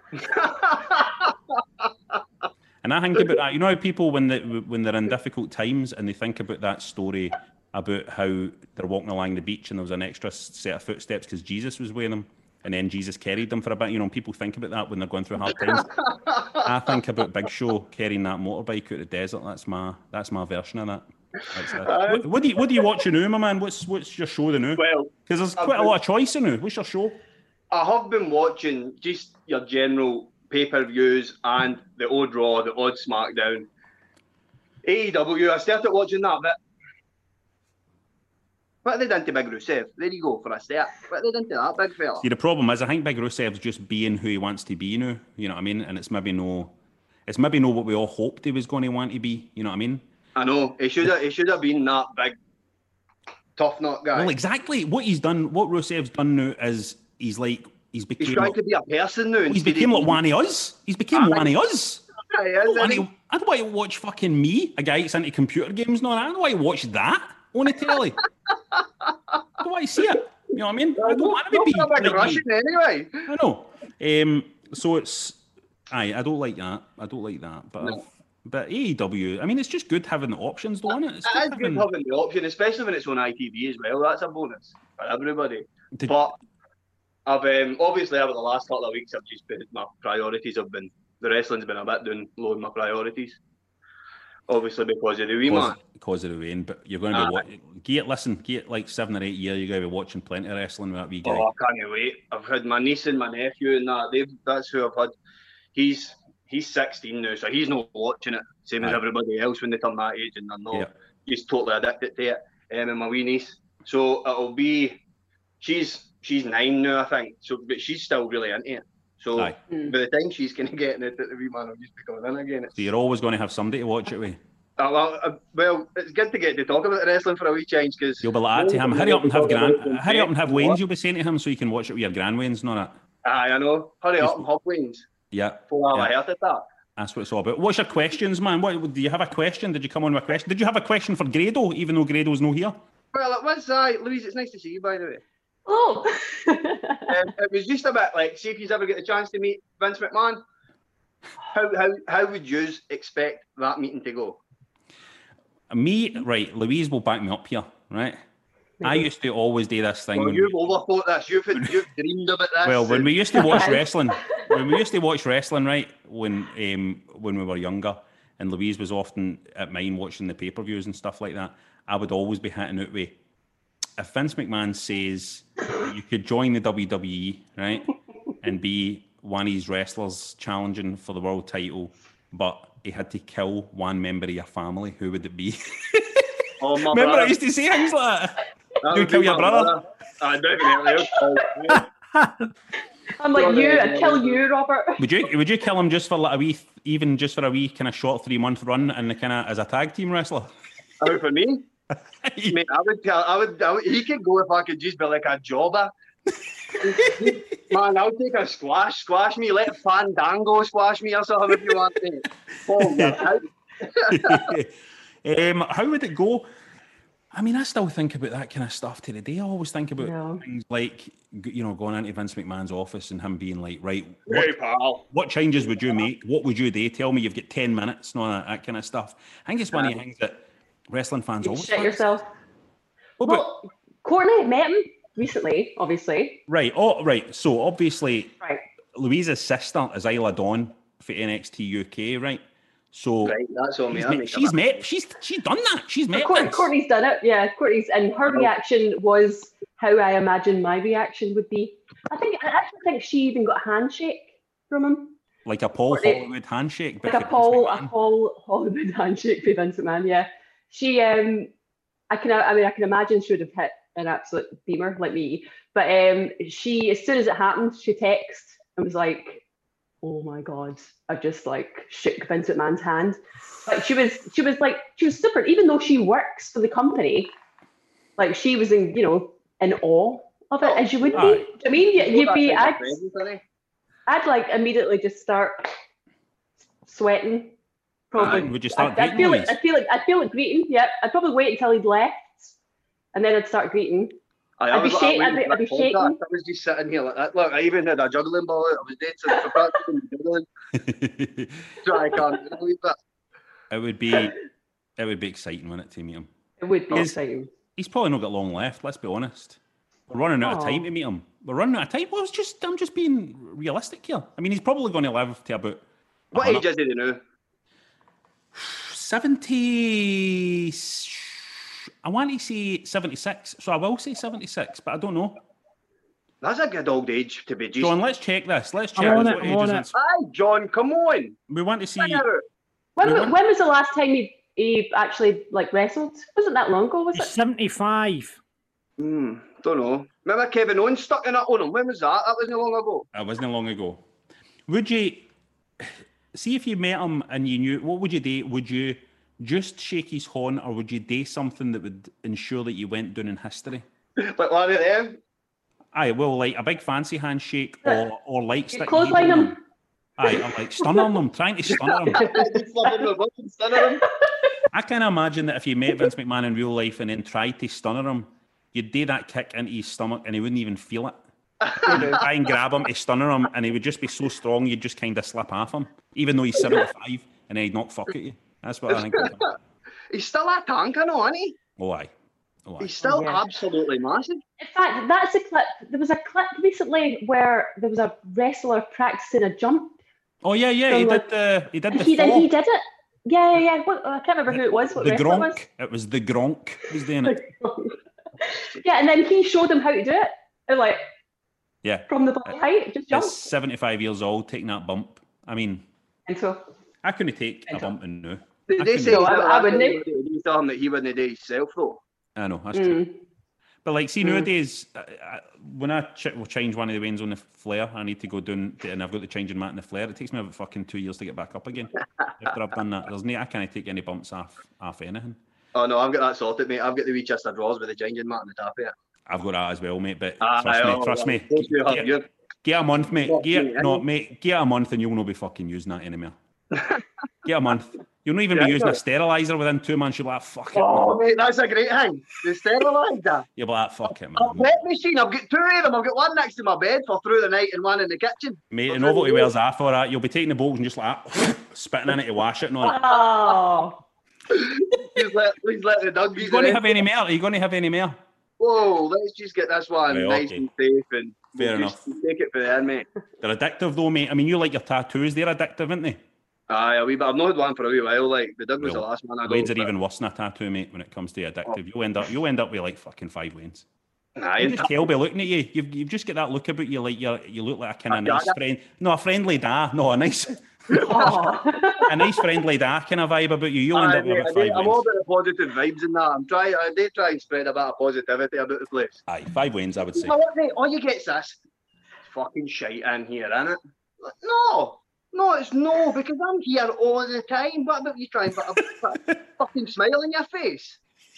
And I think about that. You know how people, when, they, when they're in difficult times and they think about that story about how they're walking along the beach and there was an extra set of footsteps because Jesus was with them, and then Jesus carried them for a bit. You know, people think about that when they're going through hard times. I think about Big Show carrying that motorbike out of the desert. That's my that's my version of that. That's it. What, what do you what do you watch now, my man? What's what's your show the now? Well, Because there's I've quite a been- lot of choice in now. What's your show? I have been watching just your general pay-per-views and the odd Raw, the odd SmackDown. A E W, I started watching that, but what have they done to Big Rusev? There you go for a start. What have they done to that big fella? See, the problem is, I think Big Rusev's just being who he wants to be now. You know what I mean? And it's maybe no, it's maybe no what we all hoped he was going to want to be. You know what I mean? I know, he should have he should have been that big tough nut guy. Well, exactly. What he's done, what Rusev's done now is he's like he's He's became trying like, to be a person now. he's instead became of like one of us. He's became Aye. one of us. He is, I don't, isn't want he? to, I don't want to watch fucking me, a guy that's into computer games and all that. I don't want to watch that on the telly. I don't want to see it. You know what I mean? I don't want to Not be for a big like Russian me. anyway. I know. Um, so it's, aye, I don't like that. I don't like that. But No. but A E W, I mean, it's just good having the options, though, isn't it? It's It is good having- having the option, especially when it's on I T V as well. That's a bonus for everybody. Did- But I've um, obviously over the last couple of weeks, I've just been my priorities have been the wrestling's been a bit down low in my priorities. Obviously because of the wee Because, man. because of the rain, but you're going to be Aye. watching. Get listen, get like seven or eight years. You're going to be watching plenty of wrestling with that wee guy. Oh, I can't wait. I've had my niece and my nephew and that. They've that's who I've had. He's he's sixteen now, so he's not watching it, same as Aye. everybody else when they turn that age, and they're not. Yeah. He's totally addicted to it. Um, and my wee niece. So it'll be. She's she's nine now, I think. So, but she's still really into it. So Aye. Mm. by the time she's going to get in it, the wee man will just be coming in again. It's, So you're always going to have somebody to watch it with. uh, well, uh, well, it's good to get to talk about wrestling for a wee change because You'll be like that to him. Hurry up and have grand. Hurry up and have Wayne's. You'll be saying to him so you can watch it with your grand Wayne's, not it. Aye, I know. Hurry up and have wings. Yeah. Before yeah. I heard it that. That's what it's all about. What's your questions, man? What do you have a question? Did you come on with a question? Did you have a question for Grado, even though Grado's no here? Well, it was, uh, Louise, it's nice to see you, by the way. Oh. Um, it was just a bit like, see if you ever get the chance to meet Vince McMahon, how how how would you expect that meeting to go? Me, right, Louise will back me up here, right? I used to always do this thing. Well, when you've we- overthought this. You've, you've dreamed about this. Well, when we used to watch Right. wrestling, when we used to watch wrestling, right, when um, when we were younger, and Louise was often at mine watching the pay per views and stuff like that, I would always be hitting out with if Vince McMahon says you could join the W W E, right, and be one of these wrestlers challenging for the world title, but he had to kill one member of your family, who would it be? Oh, my Remember brother. I used to say things like that? That You would kill be your my brother? I definitely. I'm like you. I'd kill you, Robert. Would you would you kill him just for like a wee, even just for a wee kind of short three month run and the kind of as a tag team wrestler? Oh, for me, mate, I would tell. I would, I would. He could go if I could just be like a jobber. Man, I'll take a squash. Squash me. Let Fandango squash me or something if you want to. Oh, yeah. um, how would it go? I mean, I still think about that kind of stuff to the day. I always think about Yeah. things like, you know, going into Vince McMahon's office and him being like, right, Hey, what, pal. what changes would you make? What would you do? Tell me you've got ten minutes and all that, that kind of stuff. I think it's one of the things that wrestling fans You always shit fancy. yourself. What about- Well, Courtney met him recently, obviously. Right. Oh, right. So obviously, Right. Louisa's sister is Isla Dawn for N X T U K, right? So Right, that's all me. she's, I met, make she's a- met. She's she's done that. She's met. Court, Vince. Courtney's done it. Yeah, Courtney's, and her reaction was how I imagine my reaction would be. I think I actually think she even got a handshake from him, Like a Paul Courtney- Hollywood handshake. like but a for Vince Paul, a McMahon. Paul Hollywood handshake for Vince McMahon. Yeah, she. Um, I can. I mean, I can imagine she would have hit an absolute beamer like me. But um, she, as soon as it happened, she texted and was like, "Oh my god, I just like shook Vince McMahon's hand." Like she was, she was like, she was super. Even though she works for the company, like she was in, you know, in awe of it, as you would be. Aye. I mean, you- you'd That's be. like a I'd, present, isn't it? I'd like immediately just start sweating. Probably. Aye, would you start I'd, I'd greeting feel like Louise? I'd feel like I'd feel like greeting. Yeah, I'd probably wait until he'd left, and then I'd start greeting. Aye, I I'd be was like, shaking- waiting I'd be- for I'd be that podcast. shaking. I was just sitting here like that. Look, I even had a juggling ball out. I was dead to for practicing juggling. So I can't believe that. It would be, it would be exciting, wouldn't it, to meet him? It would be Is- exciting. He's probably not got long left. Let's be honest. We're running out of Aw. time to meet him. We're running out of time. Well, it's just I'm just being realistic here. I mean, he's probably going to live to about What age is he now? seventy. I want to say seventy-six, so I will say seventy-six, but I don't know. That's a good old age to be just. John, let's check this. Let's check I'm on this. it, What I'm age on is it. it? Aye, John, come on. We want to see. Figure it. When, We wa- want- when was the last time he, he actually like wrestled? Wasn't that long ago? Was He's it? seventy-five. Hmm, don't know. Remember Kevin Owens stuck in it on him? When was that? That wasn't long ago. It wasn't long ago. Would you see if you met him and you knew what would you do? Would you just shake his horn, or would you do something that would ensure that you went down in history? Like one of them. Aye, well, like a big fancy handshake, or or like You sticking clothesline heat on him. Aye, or like stunning them, trying to stun him. Just flooding the bus and stunning him. I can imagine that if you met Vince McMahon in real life and then tried to stun him, you'd do that kick into his stomach and he wouldn't even feel it. You'd try and grab him to stun him, and he would just be so strong you'd just kind of slip off him, even though he's seventy-five, and then he'd knock fuck at you. That's what I think. would happen. He's still a tank, I know, isn't he? Oh, aye. Oh, aye. He's still Yeah. absolutely massive. In fact, that's a clip. There was a clip recently where there was a wrestler practicing a jump. Oh, yeah, yeah. He From, did the he did And the he did. fall. He did it. Yeah, yeah, yeah. What, I can't remember who it was. What the wrestler it was. Gronk. It was the Gronk. He's doing it. Yeah, and then he showed him how to do it. And like Yeah. from the body height, just jump. He's seventy-five years old, taking that bump. I mean, And so I couldn't take a Mental. bump in now. They, I they can- say No, he's I- never I asked wouldn't. anybody to do something that he wouldn't do himself, though. I know, that's true. mm, But like, see, Mm. nowadays, I, I, when I ch- will change one of the vanes on the flare, I need to go down to, and I've got the changing mat in the flare. It takes me about fucking two years to get back up again after I've done that. There's no, I can't take any bumps off, off anything. Oh no, I've got that sorted, mate. I've got the wee chest of drawers with the changing mat on the top of it. I've got that as well, mate. But Aye, trust me, oh, trust me. of course you have, Get, you- get a month, mate. Not Get me, no, eh? mate. Get a month, and you'll not be fucking using that anymore. Get a month. You'll not even Yeah, be using a but- sterilizer within two months. You'll be like, fuck it. Oh, Man. mate, that's a great thing. The steriliser. You'll be like, fuck it, A man. wet machine. I've got two of them. I've got one next to my bed for through the night and one in the kitchen. Mate, For and through novelty the wears off for that. You'll be taking the balls and just like spitting in it to wash it and all that. oh, Please let, please let the dog Are you be going to the have any more? Are you going to have any more? Whoa, let's just get this one Right, nice okay. and safe and Fair we'll just enough. take it for there, mate. They're addictive though, mate. I mean, you like your tattoos. They're addictive, aren't they? Aye, a wee bit. I've not had one for a wee while. Like the Doug was Well, the last one I got. Lanes are but- even worse than a tattoo, mate, when it comes to addictive. You'll end up you'll end up with like fucking five lanes. Nah, You I just tell by looking at you. You've you've just got that look about you, like you you look like a kind of A nice dagger. friend. No, a friendly da. No, a nice Oh. a nice friendly da kind of vibe about you. You'll end Aye, up with mate, about I do- five I'm all wins. about the positive vibes and that. I'm trying. I do try and spread a bit of positivity about the place. Aye, five wins, I would say. You know what, mate? All you get's this fucking shite in here, innit? Like, no, no, it's no, because I'm here all the time. What about you trying to put a, put a fucking smile on your face?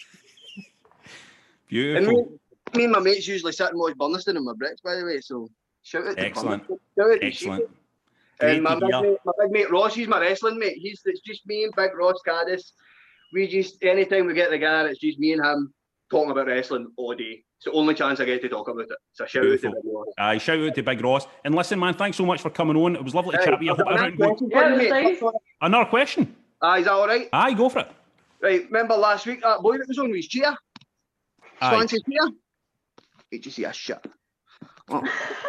And me, Beautiful. me and my mates usually sit and watch Burniston and my bricks, by the way. So shout out to Excellent. Burniston. Shout out to Excellent. Sheepy. And my Great to big, hear. mate, my big mate Ross, he's my wrestling mate. He's it's just me and Big Ross Caddis. We just anytime we get together, it's just me and him talking about wrestling all day. It's the only chance I get to talk about it. So shout Beautiful. out to Big Ross. Aye, shout out to Big Ross. And listen, man, thanks so much for coming on. It was lovely to Hey, chat with you. I I've hope got everything another goes- question for you, Yeah, it was mate. nice. Another question. Ah, is that all right? Aye, go for it. Right, remember last week that boy that was on with his chair? Aye. Swansea's chair? Did you see a shit? Oh,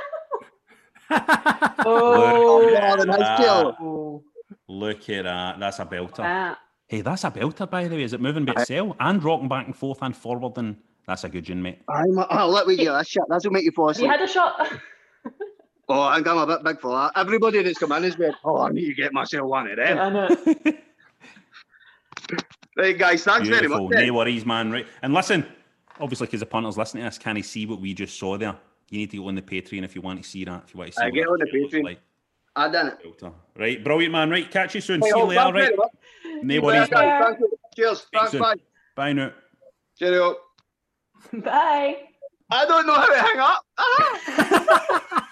Oh. God, in his Ah. chair. Oh. Look at that. That's a belter. Ah. Hey, that's a belter, by the way. Is it moving by itself and rocking back and forth and forward? And that's a good gin, mate. I'm, I'll let me get that shit. That's what make you fall You asleep. had a shot. Oh, I think I'm a bit big for that. Everybody that's come in has been, oh, I need to get myself one of them. I know. Right, guys, thanks very Beautiful. much. No worries, man. Right. And listen, obviously, because the punters listening to this, can he see what we just saw there? You need to go on the Patreon if you want to see that. If you want to see I what get that on the shit looks Patreon. like. I done it. Belter. Right. Brilliant, man. Right. Catch you soon. Hey, See you oh, later. thanks Right. very much. No worries, Guys, man. thank you. Cheers. Speak Thanks, soon. bye. Bye now. Cheerio. Bye. I don't know how to hang up. Ah.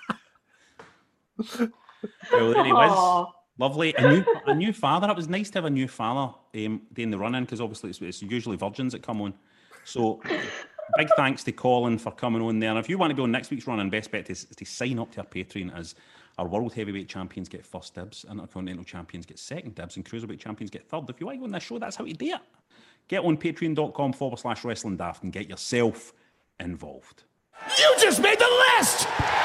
Well, there he was. Aw. Lovely. A new, a new father. It was nice to have a new father um, doing the run-in because obviously it's, it's usually virgins that come on. So big thanks to Colin for coming on there. And if you want to be on next week's run-in, best bet is to sign up to our Patreon as our World Heavyweight Champions get first dibs, Intercontinental Champions get second dibs, and Cruiserweight Champions get third. If you want to go on this show, that's how you do it. Get on patreon.com forward slash wrestling daft and get yourself involved. You just made the list!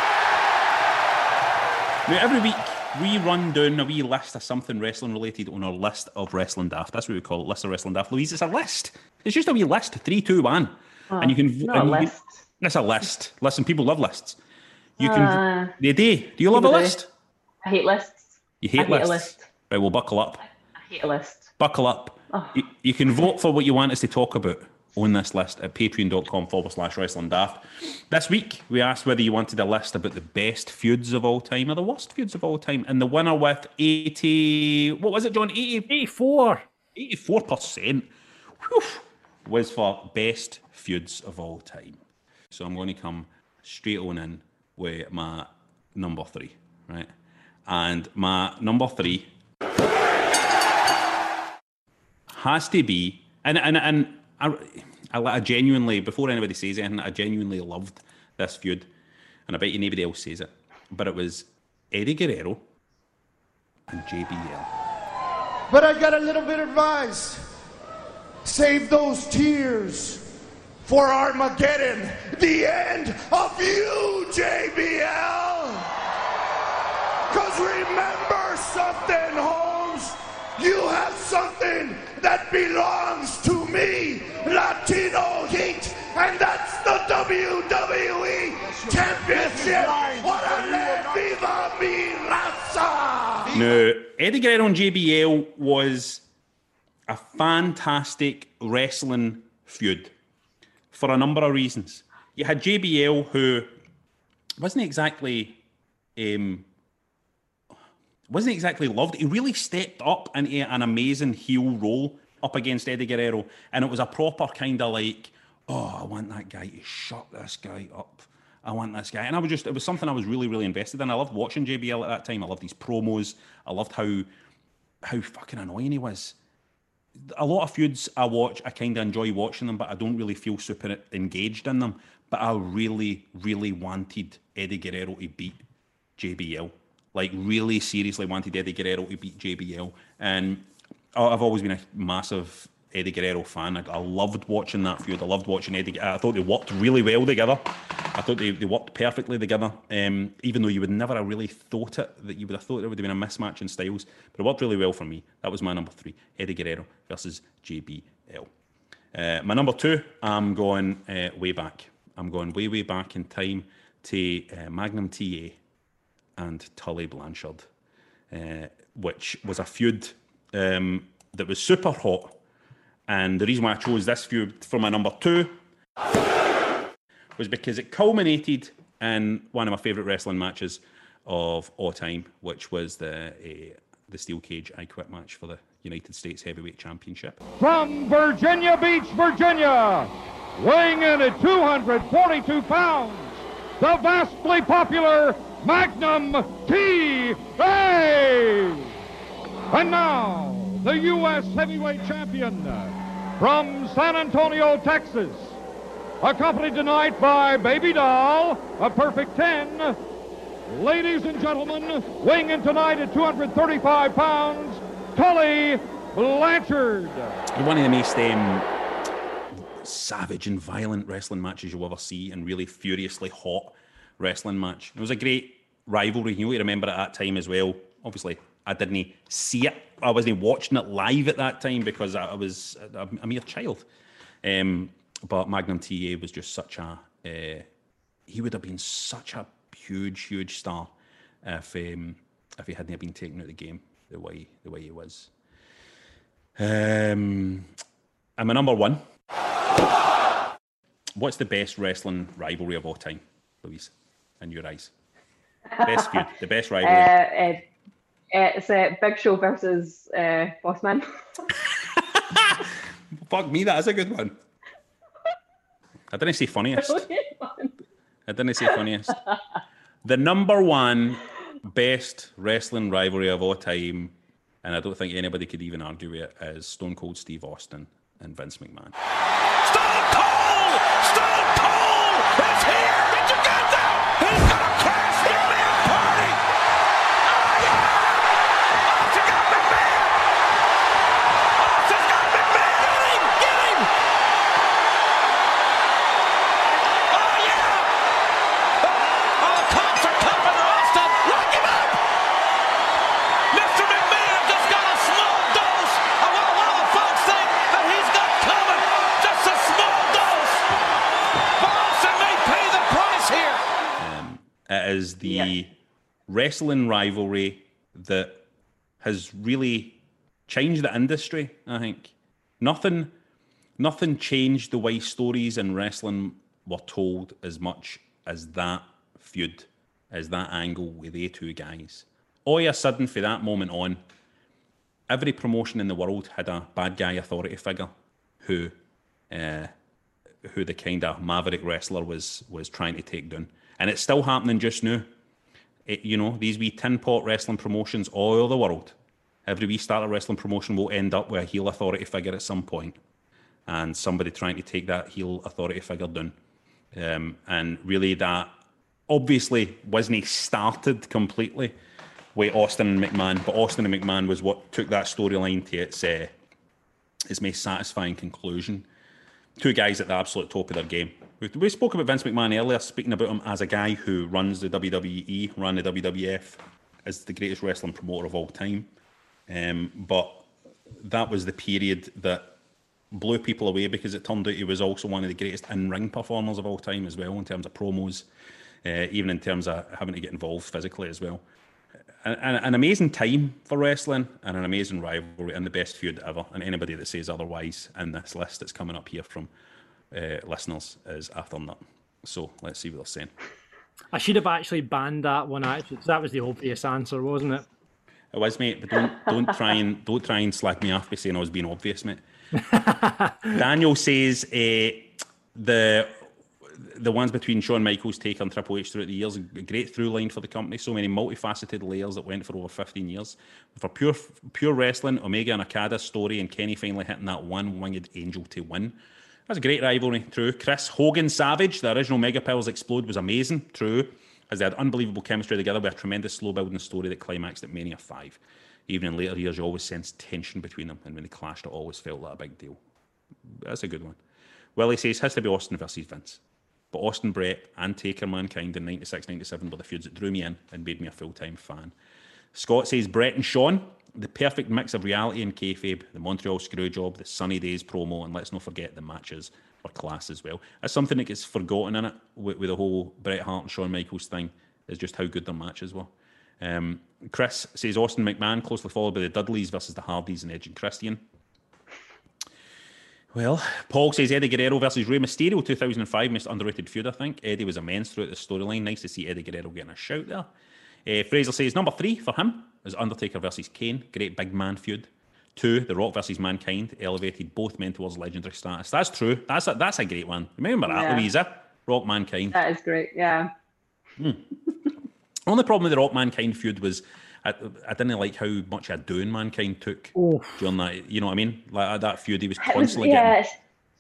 Now, every week we run down a wee list of something wrestling related on our list of Wrestling Daft. That's what we call it, list of Wrestling Daft. Louise, it's a list. It's just a wee list, three, two, one. and you can. Not and a you can- list. It's a list. Listen, people love lists. You Uh, can. They do. Do you love a people do. list? I hate lists. You hate I hate lists. a list. Right, well, buckle up. I hate a list. Buckle up. Oh. You, you can vote for what you want us to talk about on this list at patreon.com forward slash wrestling daft. This week, we asked whether you wanted a list about the best feuds of all time or the worst feuds of all time. And the winner with eighty, what was it, John? eighty, eighty-four. eighty-four percent whew, was for best feuds of all time. So I'm going to come straight on in with my number three, right? And my number three has to be, and and and I, I, I genuinely, before anybody says anything, I genuinely loved this feud, and I bet you nobody else says it, but it was Eddie Guerrero and J B L. But I got a little bit of advice. Save those tears for Armageddon, the end of you, J B L. Cause remember something, Holmes. You have something that belongs to me, Latino Heat, and that's the W W E Championship. Orale, viva mi raza! Now, Eddie Guerrero and J B L was a fantastic wrestling feud for a number of reasons. You had J B L, who wasn't exactly um, wasn't exactly loved. He really stepped up into an amazing heel role up against Eddie Guerrero, and it was a proper kind of like, oh, I want that guy to shut this guy up. I want this guy. And I was just, it was something I was really, really invested in. I loved watching J B L at that time. I loved his promos. I loved how how fucking annoying he was. A lot of feuds I watch, I kind of enjoy watching them, but I don't really feel super engaged in them. But I really, really wanted Eddie Guerrero to beat J B L. Like, really seriously wanted Eddie Guerrero to beat J B L. And I've always been a massive Eddie Guerrero fan. I, I loved watching that feud. I loved watching Eddie. I thought they worked really well together. I thought they, they worked perfectly together, um, even though you would never have really thought it, that you would have thought there would have been a mismatch in styles. But it worked really well for me. That was my number three, Eddie Guerrero versus J B L. Uh, my number two, I'm going uh, way back. I'm going way, way back in time to uh, Magnum T A and Tully Blanchard, uh, which was a feud um, that was super hot. And the reason why I chose this feud for my number two was because it culminated in one of my favourite wrestling matches of all time, which was the uh, the Steel Cage I Quit match for the United States Heavyweight Championship. From Virginia Beach, Virginia, weighing in at two hundred forty-two pounds, the vastly popular Magnum T A! And now, the U S Heavyweight Champion from San Antonio, Texas, accompanied tonight by Baby Doll, a perfect ten. Ladies and gentlemen, weighing in tonight at two hundred thirty-five pounds, Tully Blanchard. One of the most um, savage and violent wrestling matches you'll ever see, and really furiously hot wrestling match. It was a great rivalry. You know, you remember at that time as well. Obviously, I didn't see it. I wasn't watching it live at that time because I was a, a mere child. Um, but Magnum T A was just such a... Uh, he would have been such a huge, huge star if um, if he hadn't been taken out of the game the way the way he was. Um, and my number one. What's the best wrestling rivalry of all time, Louise, in your eyes? Best feud, the best rivalry. Uh, uh, it's uh, Big Show versus uh, Bossman. Fuck me, that is a good one. I didn't say funniest. I didn't say funniest. The number one best wrestling rivalry of all time, and I don't think anybody could even argue with it, is Stone Cold Steve Austin and Vince McMahon. Stone Cold! Stone Cold is here! Did you get that? He's gonna crash the McMahon party! Oh yeah! Austin got McMahon! Austin got McMahon! Get him! Get him! Oh yeah! Oh, cops are coming to Austin! Lock him up! Mister McMahon just got a small dose of what a lot of folks think that he's got coming. Just a small dose. But Austin may pay the price here. Um, it is the Yeah. wrestling rivalry that has really changed the industry, I think. Nothing, nothing changed the way stories in wrestling were told as much as that feud, as that angle with the two guys. All of a sudden, from that moment on, every promotion in the world had a bad guy authority figure who, uh, who the kind of maverick wrestler was was trying to take down, and it's still happening just now. It, you know, these wee tin pot wrestling promotions all over the world. Every wee starter wrestling promotion will end up with a heel authority figure at some point, and somebody trying to take that heel authority figure down. Um, and really, that obviously wasn't started completely with Austin and McMahon, but Austin and McMahon was what took that storyline to its uh, its most satisfying conclusion. Two guys at the absolute top of their game. We, we spoke about Vince McMahon earlier, speaking about him as a guy who runs the W W E, ran the W W F, as the greatest wrestling promoter of all time. Um, but that was the period that blew people away because it turned out he was also one of the greatest in-ring performers of all time as well, in terms of promos, uh, even in terms of having to get involved physically as well. An, an amazing time for wrestling and an amazing rivalry and the best feud ever. And anybody that says otherwise in this list that's coming up here from uh, listeners is after nut. So let's see what they're saying. I should have actually banned that one actually, 'cause that was the obvious answer, wasn't it? It was, mate, but don't don't try and don't try and slag me off by saying I was being obvious, mate. Daniel says uh, the the ones between Shawn Michaels' take on Triple H throughout the years, a great through line for the company. So many multifaceted layers that went for over fifteen years. For pure pure wrestling, Omega and Okada's story, and Kenny finally hitting that one-winged angel to win. That's a great rivalry, true. Chris, Hogan Savage, the original Mega Powers Explode was amazing, true. As they had unbelievable chemistry together with a tremendous slow building story that climaxed at Mania five. Even in later years, you always sensed tension between them, and when they clashed, it always felt like a big deal. That's a good one. Willie says, has to be Austin versus Vince. But Austin, Brett and Taker Mankind in ninety-six ninety-seven were the feuds that drew me in and made me a full-time fan. Scott says, Brett and Sean, the perfect mix of reality and kayfabe, the Montreal Screwjob, the Sunny Days promo, and let's not forget the matches were class as well. That's something that gets forgotten in it with, with the whole Bret Hart and Shawn Michaels thing, is just how good their matches were. Um, Chris says Austin McMahon, closely followed by the Dudleys versus the Hardys and Edge and Christian. Well, Paul says Eddie Guerrero versus Rey Mysterio, two thousand five, most underrated feud, I think. Eddie was immense throughout the storyline. Nice to see Eddie Guerrero getting a shout there. Uh, Fraser says number three for him is Undertaker versus Kane. Great big man feud. Two, The Rock versus Mankind. Elevated both men towards legendary status. That's true. That's a, that's a great one. Remember that, Yeah. Louisa? Rock Mankind. That is great, yeah. Hmm. Only problem with the Rock Mankind feud was I, I didn't like how much a doing Mankind took Oh. during that. You know what I mean? Like that feud, he was It was, constantly yeah, getting.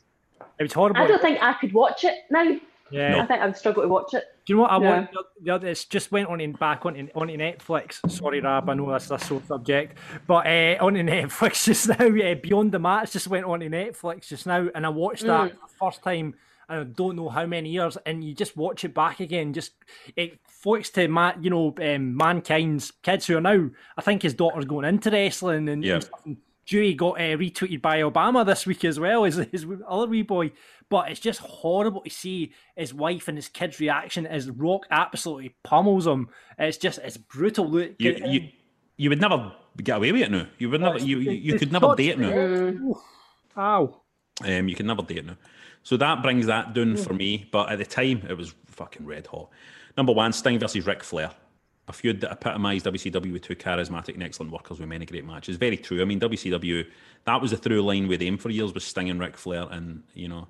It was horrible. I don't think I could watch it now. Yeah. I think I would struggle to watch it. Do you know what I Yeah. want? The other, it's just went on in, back onto, onto Netflix. Sorry, Rab, I know that's a sore subject. But uh, onto Netflix just now, uh, Beyond the Mats just went onto Netflix just now, and I watched that Mm. for the first time, I don't know how many years, and you just watch it back again. Just it flicks to, ma- you know, um, Mankind's kids who are now, I think his daughter's going into wrestling and, Yeah. and stuff. And Dewey got uh, retweeted by Obama this week as well, his, his other wee boy. But it's just horrible to see his wife and his kid's reaction as Rock absolutely pummels him. It's just, it's brutal. Look, You, you, you would never get away with it now. You would never. You, you, you could never date now. Mm. Ow. Um, you can never date now. So that brings that down for me. But at the time, it was fucking red hot. Number one, Sting versus Ric Flair. A feud that epitomised W C W with two charismatic and excellent workers with many great matches. Very true. I mean, W C W, that was the through line with them for years, was Sting and Ric Flair. And, you know,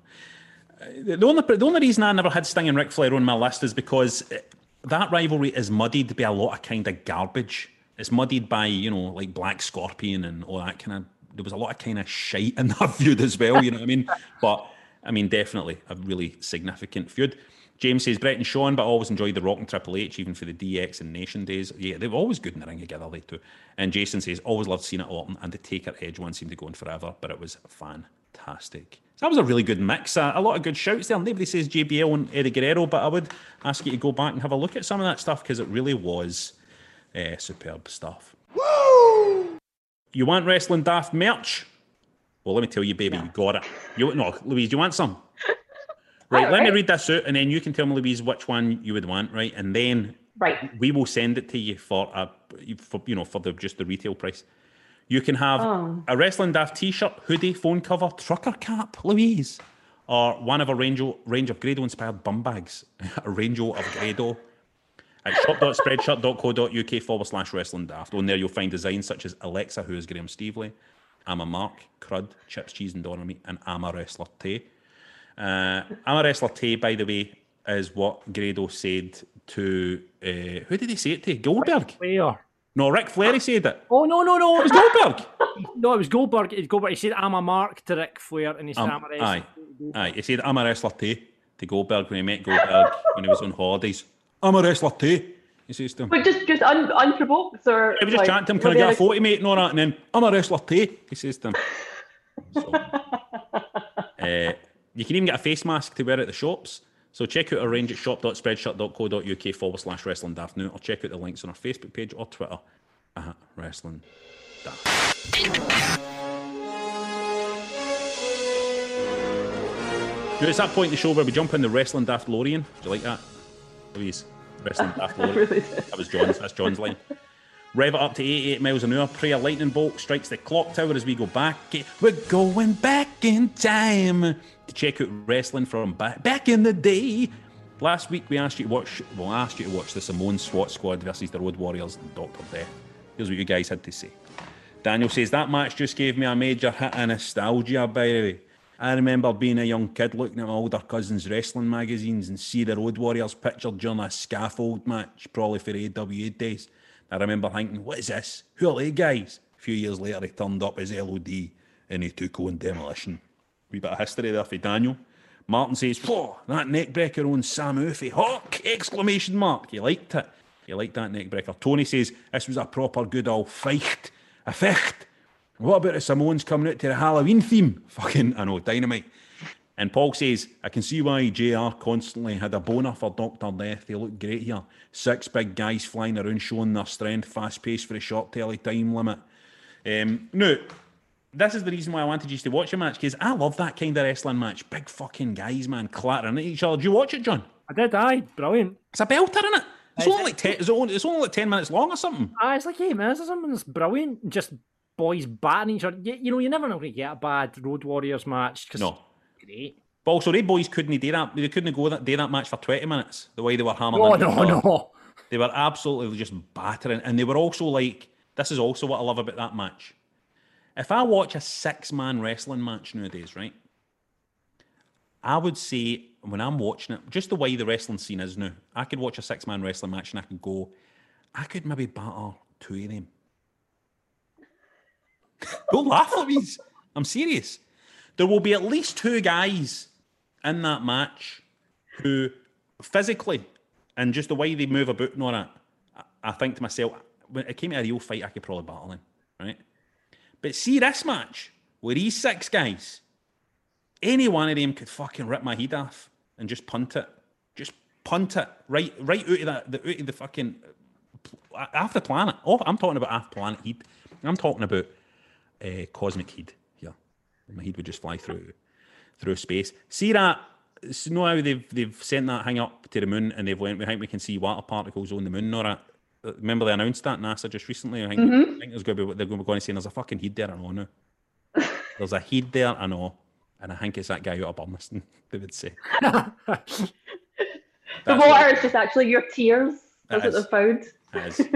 the only, the only reason I never had Sting and Ric Flair on my list is because that rivalry is muddied by a lot of kind of garbage. It's muddied by, you know, like Black Scorpion and all that kind of, there was a lot of kind of shite in that feud as well, you know what I mean? But, I mean, definitely a really significant feud. James says Brett and Sean, but I always enjoyed The Rock and Triple H, even for the D X and Nation days. Yeah, they were always good in the ring together, they two. And Jason says, always loved Cena Orton, and the Taker Edge one seemed to go on forever, but it was fantastic. So that was a really good mix. Uh, a lot of good shouts there. Nobody says J B L and Eddie Guerrero, but I would ask you to go back and have a look at some of that stuff because it really was uh, superb stuff. Woo! You want Wrestling Daft merch? Well, let me tell you, baby, you got it. You no, Louise, do you want some? Right, All let me right. read this out, and then you can tell me, Louise, which one you would want, right? And then Right. we will send it to you for a, for you know, for the just the retail price. You can have Oh. a Wrestling Daft T-shirt, hoodie, phone cover, trucker cap, Louise, or one of a range of, range of Grado-inspired bum bags, a range of Grado. At shop.spreadshirt.co.uk forward slash Wrestling Daft. On there you'll find designs such as Alexa, who is Graham Stevely, I'm a Mark, Crud, Chips, Cheese and Doner Meat, and I'm a Wrestler Tay. Uh, I'm a Wrestler Tay, by the way, is what Grado said to, uh, who did he say it to? Goldberg? Flair. No, Ric Flair he said it. Oh, no, no, no. It was Goldberg. No, it was Goldberg. It was Goldberg. He said, I'm a Mark to Ric Flair, and he said, Um, I'm a wrestler. aye, aye. He said, I'm a Wrestler Tay to Goldberg when he met Goldberg when he was on holidays. I'm a Wrestler Tay, he says to him. But just just un, unprovoked or He was just like, chatting to him, can I were get a they photo, mate, and all that, and then, I'm a Wrestler Tay, he says to him. So, uh, you can even get a face mask to wear at the shops. So check out our range at shop.spreadshirt.co.uk forward slash Wrestling Daft now, or check out the links on our Facebook page or Twitter at Wrestling Daft. Now it's that point in the show where we jump in the Wrestling Daft Lorian. Do you like that, Louise? Wrestling Daft Lorian. really did. That was John's. That's John's line. Rev it up to eighty-eight miles an hour. Pray a lightning bolt strikes the clock tower as we go back. We're going back in time to check out wrestling from back back in the day. Last week we asked you to watch. Well, I asked you to watch the Samoan SWAT Squad versus the Road Warriors and Doctor Death. Here's what you guys had to say. Daniel says that match just gave me a major hit of nostalgia. By the way, I remember being a young kid looking at my older cousins' wrestling magazines and see the Road Warriors pictured during a scaffold match, probably for A W A days. I remember thinking, what is this? Who are they guys? A few years later, he turned up as L O D and he took on Demolition. Wee bit of history there for Daniel. Martin says, whoa, that neckbreaker on Sam Uffy. Hawk! Exclamation mark. You liked it. You liked that neckbreaker. Tony says, this was a proper good old fight. A ficht. What about the Samoans coming out to the Halloween theme? Fucking, I know, dynamite. And Paul says, I can see why J R constantly had a boner for Doctor Death. They look great here. Six big guys flying around showing their strength, fast pace for a short telly time limit. Um, no, this is the reason why I wanted you to watch a match, because I love that kind of wrestling match. Big fucking guys, man, clattering at each other. Did you watch it, John? I did, aye. Brilliant. It's a belter, isn't it? It's only, like ten, it's, only, it's only like ten minutes long or something. Ah, it's like eight minutes or something. It's brilliant. Just boys batting each other. You, you know, you're never going to get a bad Road Warriors match. Cause no. Great. But also, they boys couldn't do that. They couldn't go that do that match for twenty minutes. The way they were hammering. Oh no, no. They were absolutely just battering, and they were also like. This is also what I love about that match. If I watch a six-man wrestling match nowadays, right, I would say when I'm watching it, just the way the wrestling scene is now, I could watch a six-man wrestling match and I could go, I could maybe batter two of them. Don't laugh at me. I'm serious. There will be at least two guys in that match who physically and just the way they move about and all that, I think to myself, when it came to a real fight, I could probably battle them, right? But see this match, where these six guys, any one of them could fucking rip my head off and just punt it. Just punt it right right out of that, the, out of the fucking, off the planet. Oh, I'm talking about off planet heat. I'm talking about uh, cosmic heat here. My head would just fly through through space. See that, you know how they've, they've sent that thing up to the moon and they've went, we think we can see water particles on the moon or that. Remember they announced that NASA just recently? I think, mm-hmm. I think there's going to be they're going to say there's a fucking head there. I know now. There's a head there. I know, and I think it's that guy out of Burmeston. They would say. The water is just actually your tears. That's what they've found. It is.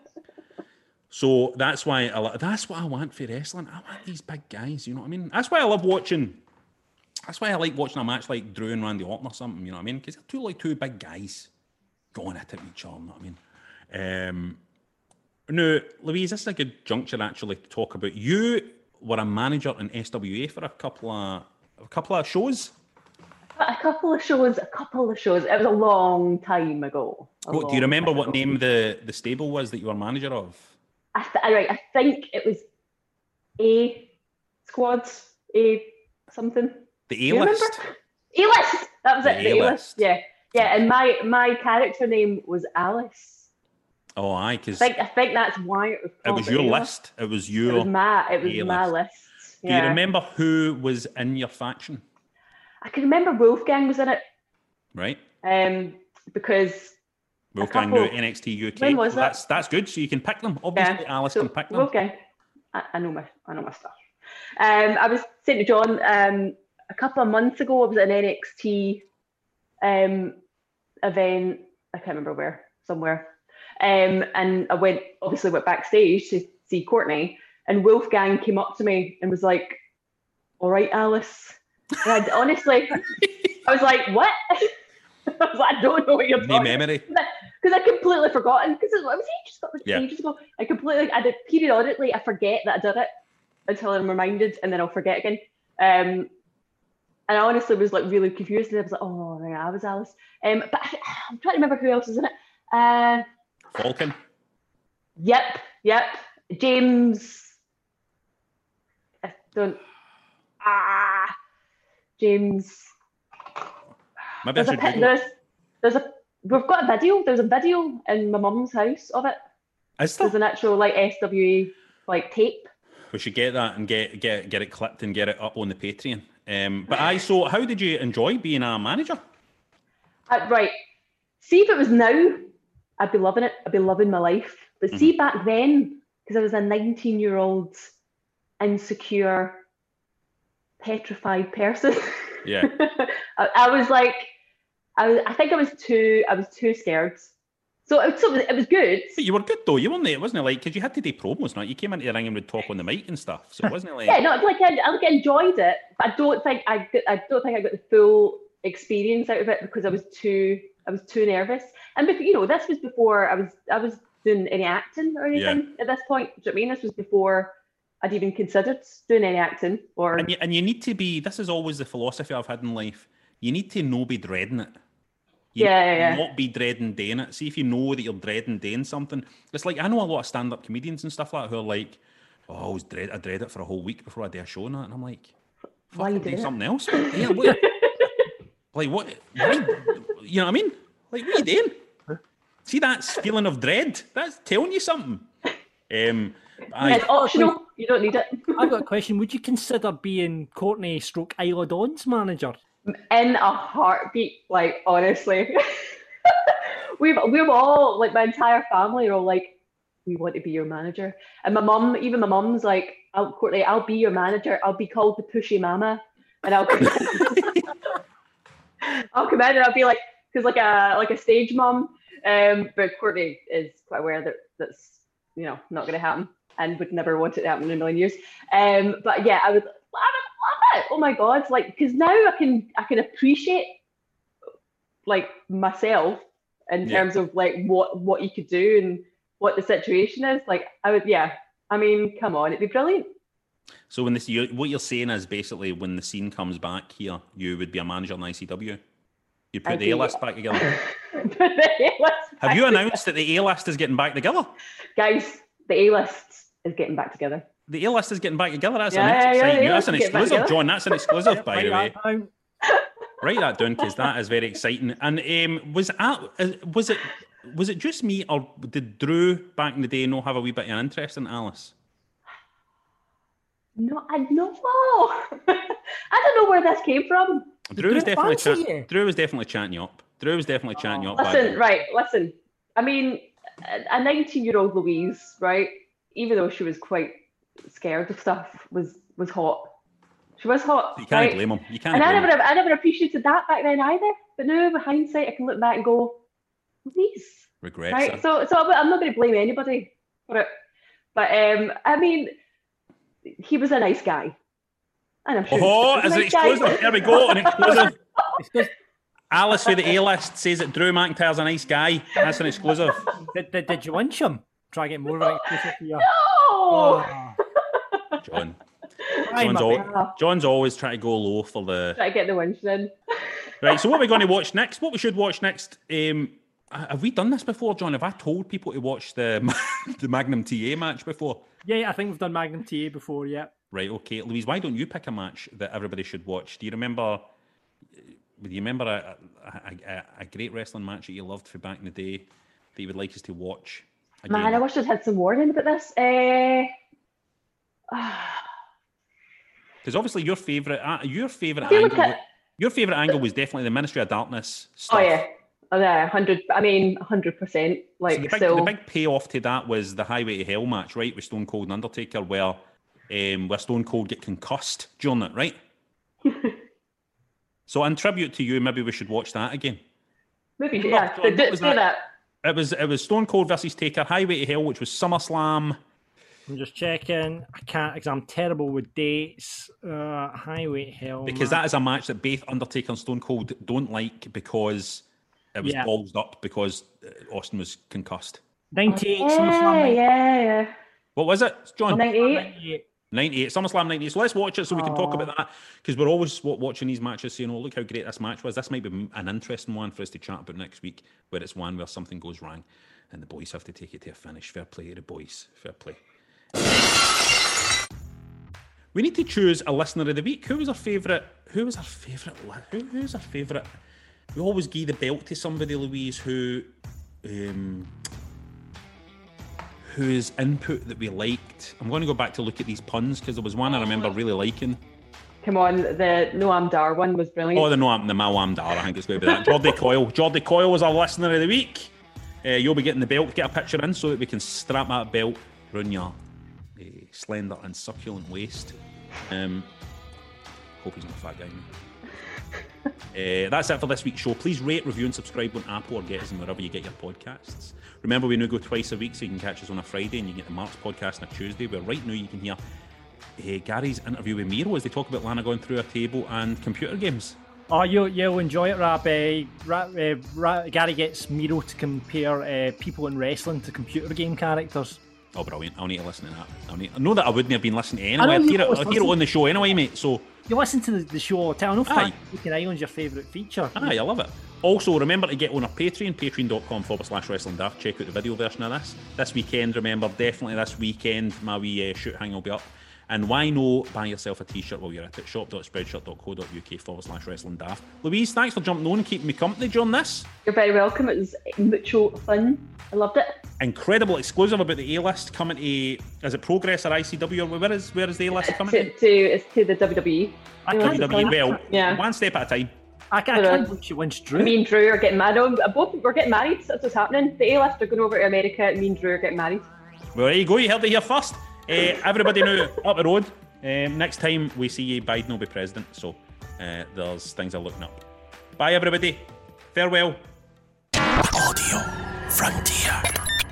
So that's why I, that's what I want for wrestling. I want these big guys. You know what I mean? That's why I love watching. That's why I like watching a match like Drew and Randy Orton or something. You know what I mean? Because they're two like two big guys going at each other. You know what I mean? Um, now, Louise, this is a good juncture actually to talk about. You were a manager in S W A for a couple of a couple of shows. A couple of shows, a couple of shows. It was a long time ago. Oh, do you remember what name the, the stable was that you were manager of? I th- right, I think it was A Squad, A something. The A list. A list. That was the it. The A list. Yeah, yeah. And my my character name was Alice. Oh, aye, because I think I think that's why it was. It was your list. It was your. It was my. It was my list. Do you remember who was in your faction? I can remember Wolfgang was in it. Right. Um, because Wolfgang couple, knew N X T U K. When was well, that? That's that's good. So you can pick them. Obviously, yeah. Alice so can pick them. Wolfgang, I, I know my I know my stuff. Um, I was saying to John um a couple of months ago. I was at an N X T um event. I can't remember where. Somewhere. Um, and I went, obviously went backstage to see Courtney, and Wolfgang came up to me and was like, all right, Alice. And I, honestly, I was like, what? I was like, I don't know what you're talking about. memory. Because I, I completely forgotten, because it was ages ago, it was yeah. ages ago. I completely, I did periodically, I forget that I did it until I'm reminded, and then I'll forget again. Um, and I honestly was like really confused, and I was like, oh, right, I was Alice. Um, but I, I'm trying to remember who else was in it. Uh, Falcon. Yep, yep. James. I don't. Ah, James. Maybe there's I should a, there's, there's a. We've got a video. There's a video in my mum's house of it. Is there? There's an actual like S W A like tape. We should get that and get get get it clipped and get it up on the Patreon. Um, but I so how did you enjoy being a manager? Uh, right. See if it was now. I'd be loving it. I'd be loving my life. But see, mm-hmm. back then, because I was a nineteen-year-old insecure, petrified person. Yeah. I, I was like, I was. I think I was too. I was too scared. So it was, it was good. But you were good though. You weren't. It wasn't like because you had to do promos. Not you came into the ring and would talk on the mic and stuff. So it wasn't like yeah, no, like I, I like enjoyed it. But I don't think I. I don't think I got the full experience out of it because I was too. I was too nervous. And before, you know, this was before I was I was doing any acting or anything yeah. at this point. Do you know what I mean? This was before I'd even considered doing any acting. Or and you, and you need to be. This is always the philosophy I've had in life. You need to know be dreading it. You yeah, yeah, yeah. Not be dreading doing it. See if you know that you're dreading doing something. It's like I know a lot of stand-up comedians and stuff like that who are like, "Oh, I was dread. I dread it for a whole week before I do a show and that." And I'm like, Why you do doing something else? Yeah, what, like what? Why, you know what I mean? Like what are you doing? See that feeling of dread? That's telling you something. Um, I, It's optional. You don't need it. I've got a question. Would you consider being Courtney stroke Isla Dawn's manager? In a heartbeat, like honestly. we've we've all, like my entire family are all like, we want to be your manager. And my mum, even my mum's like, I'll, Courtney, I'll be your manager. I'll be called the pushy mama. And I'll come in, I'll come in and I'll be like, because like a like a stage mum. Um, but Courtney is quite aware that that's, you know, not going to happen and would never want it to happen in a million years. Um, but yeah, I would, I would love it. Oh my God. Like, because now I can, I can appreciate like myself in Yeah. terms of like what, what you could do and what the situation is. Like, I would, yeah. I mean, come on, it'd be brilliant. so when this, you, what you're saying is basically when the scene comes back here, you would be a manager in I C W. You put I'd the be- A-list back together. But the A-list Have you back announced that the A-list is getting back together? Guys, the A-list is getting back together. The A-list is getting back together. That's Yeah, an yeah, exciting. yeah, That's an it's getting back exclusive, together. John. That's an exclusive, by the way. Write that down. Write that down because that is very exciting. And um, was that, uh, was it was it just me or did Drew back in the day not have a wee bit of an interest in Alice? No, I know. I don't know where this came from. Drew was Drew definitely fancy chat- you? Drew was definitely chatting you up. Drew was definitely chatting you up. by Listen, the- right, listen. I mean, a nineteen-year-old Louise, right, even though she was quite scared of stuff, was was hot. She was hot. You can't right? blame him. You can't And I blame never, him. I never appreciated that back then either. But now, with hindsight, I can look back and go, Louise, Regrets right? it. So, so I'm not going to blame anybody for it. But um, I mean, he was a nice guy, and I'm sure. he Oh, was a as an nice guy. exclusive. There we go. An exclusive. It's just, Alice with the A-list says that Drew McIntyre's a nice guy. That's an exclusive. did, did, did you lynch him? Try to get more of an exclusive for you. No. Oh, John. I'm John's, a al- bit- John's always trying to go low for the... Try to get the winch in. Right, so what are we going to watch next? What we should watch next... Um, have we done this before, John? Have I told people to watch the the Magnum T A match before? Yeah, I think we've done Magnum T A before, yeah. Right, okay. Louise, why don't you pick a match that everybody should watch? Do you remember... Do you remember a, a, a, a great wrestling match that you loved from back in the day that you would like us to watch? Again? Man, I wish I'd had some warning about this. Uh, Because obviously your favourite, uh, your favourite I feel angle, like I- your favourite angle was definitely the Ministry of Darkness stuff. oh yeah, oh yeah, hundred. I mean, hundred percent. Like So the big, still, the big payoff to that was the Highway to Hell match, right, with Stone Cold and Undertaker, where um, where Stone Cold get concussed during it, right? So in tribute to you, maybe we should watch that again. maybe What yeah. was Do, do, that? do that. It was it was Stone Cold versus Taker, Highway to Hell, which was SummerSlam. I'm just checking. I can't, because I'm terrible with dates. Uh, Highway to Hell. Because that is a match that both Undertaker and Stone Cold don't like because it was Yeah. ballsed up because uh, Austin was concussed. ninety-eight, Yeah, SummerSlam yeah, yeah. What was it, John? ninety-eight. ninety-eight. ninety-eight, SummerSlam ninety-eight. So let's watch it so we can talk about that because we're always wa- watching these matches saying, oh, look how great this match was. This might be an interesting one for us to chat about next week where it's one where something goes wrong and the boys have to take it to a finish. Fair play to the boys. Fair play. We need to choose a listener of the week. Who was our favourite? Who was our favourite? li- Who, who's our favourite? We always give the belt to somebody, Louise, who... Um, whose input that we liked. I'm going to go back to look at these puns because there was one I remember really liking. Come on, the Noam Dar one was brilliant. Oh, the Noam, the Mawam Dar, I think it's going to be that. Jordy Coyle. Jordy Coyle was our listener of the week. Uh, you'll be getting the belt. Get a picture in so that we can strap that belt around your uh, slender and succulent waist. Um, hope he's not a fat guy. Uh, that's it for this week's show. Please rate, review, and subscribe on Apple or get us in wherever you get your podcasts. Remember, we now go twice a week, so you can catch us on a Friday and you get the Mark's podcast on a Tuesday, where right now you can hear uh, Gary's interview with Miro as they talk about Lana going through a table and computer games. Oh, you, you'll enjoy it, Rab. Uh, Rab, uh, Rab. Gary gets Miro to compare uh, people in wrestling to computer game characters. Oh, brilliant. I'll need to listen to that. I'll need, I know that I wouldn't have been listening I know anyway. I'd you hear, it, always I'd hear it listen. on the show anyway, mate, so... You listen to the, the show all the time. I know Aye. Freaking Island's your favourite feature. Aye, I love it. Also, remember to get on our Patreon, patreon.com forward slash wrestling daft. Check out the video version of this. This weekend, remember, definitely this weekend, my wee uh, shoot hang will be up. And why no, buy yourself a t-shirt while you're at it. shop.spreadshirt.co.uk forward slash wrestling daft. Louise, thanks for jumping on and keeping me company during this. You're very welcome. It was mucho fun. I loved it. Incredible exclusive about the A-list coming to, is it Progress or I C W? Or where is where is the A-list coming to? to it's to the W W E. I W W E, well, yeah. one step at a time. I can't, I can't believe she wins Drew. Me and Drew are getting married. Both we're getting married. That's what's happening. The A-list are going over to America, and me and Drew are getting married. Well, there you go. You heard it here first. Uh, everybody now up the road. Um, next time we see you, Biden will be president. So uh, there's things are looking up. Bye, everybody. Farewell. Audio Frontier.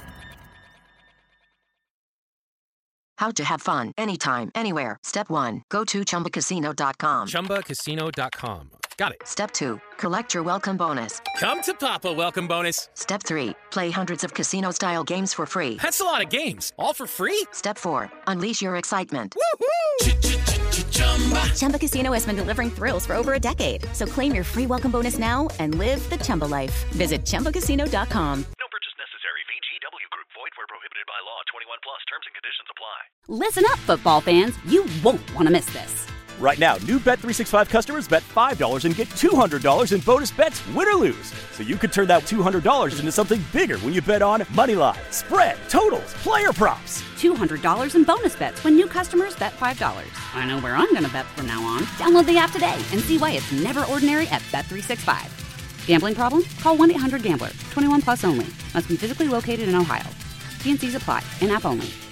How to have fun anytime, anywhere. Step one. Go to chumba casino dot com. chumba casino dot com. Got it. Step two. Collect your welcome bonus. Come to Papa welcome bonus. Step three. Play hundreds of casino-style games for free. That's a lot of games. All for free? Step four. Unleash your excitement. Chumba Casino has been delivering thrills for over a decade. So claim your free welcome bonus now and live the Chumba life. Visit chumba casino dot com. No purchase necessary. V G W Group. Void where prohibited by law. twenty-one plus. Terms and conditions apply. Listen up, football fans. You won't want to miss this. Right now, new Bet three sixty-five customers bet five dollars and get two hundred dollars in bonus bets, win or lose. So you could turn that two hundred dollars into something bigger when you bet on money line, spread, totals, player props. two hundred dollars in bonus bets when new customers bet five dollars. I know where I'm going to bet from now on. Download the app today and see why it's never ordinary at Bet three sixty-five. Gambling problem? Call one eight hundred gambler. twenty-one plus only. Must be physically located in Ohio. T and C's apply. In-app only.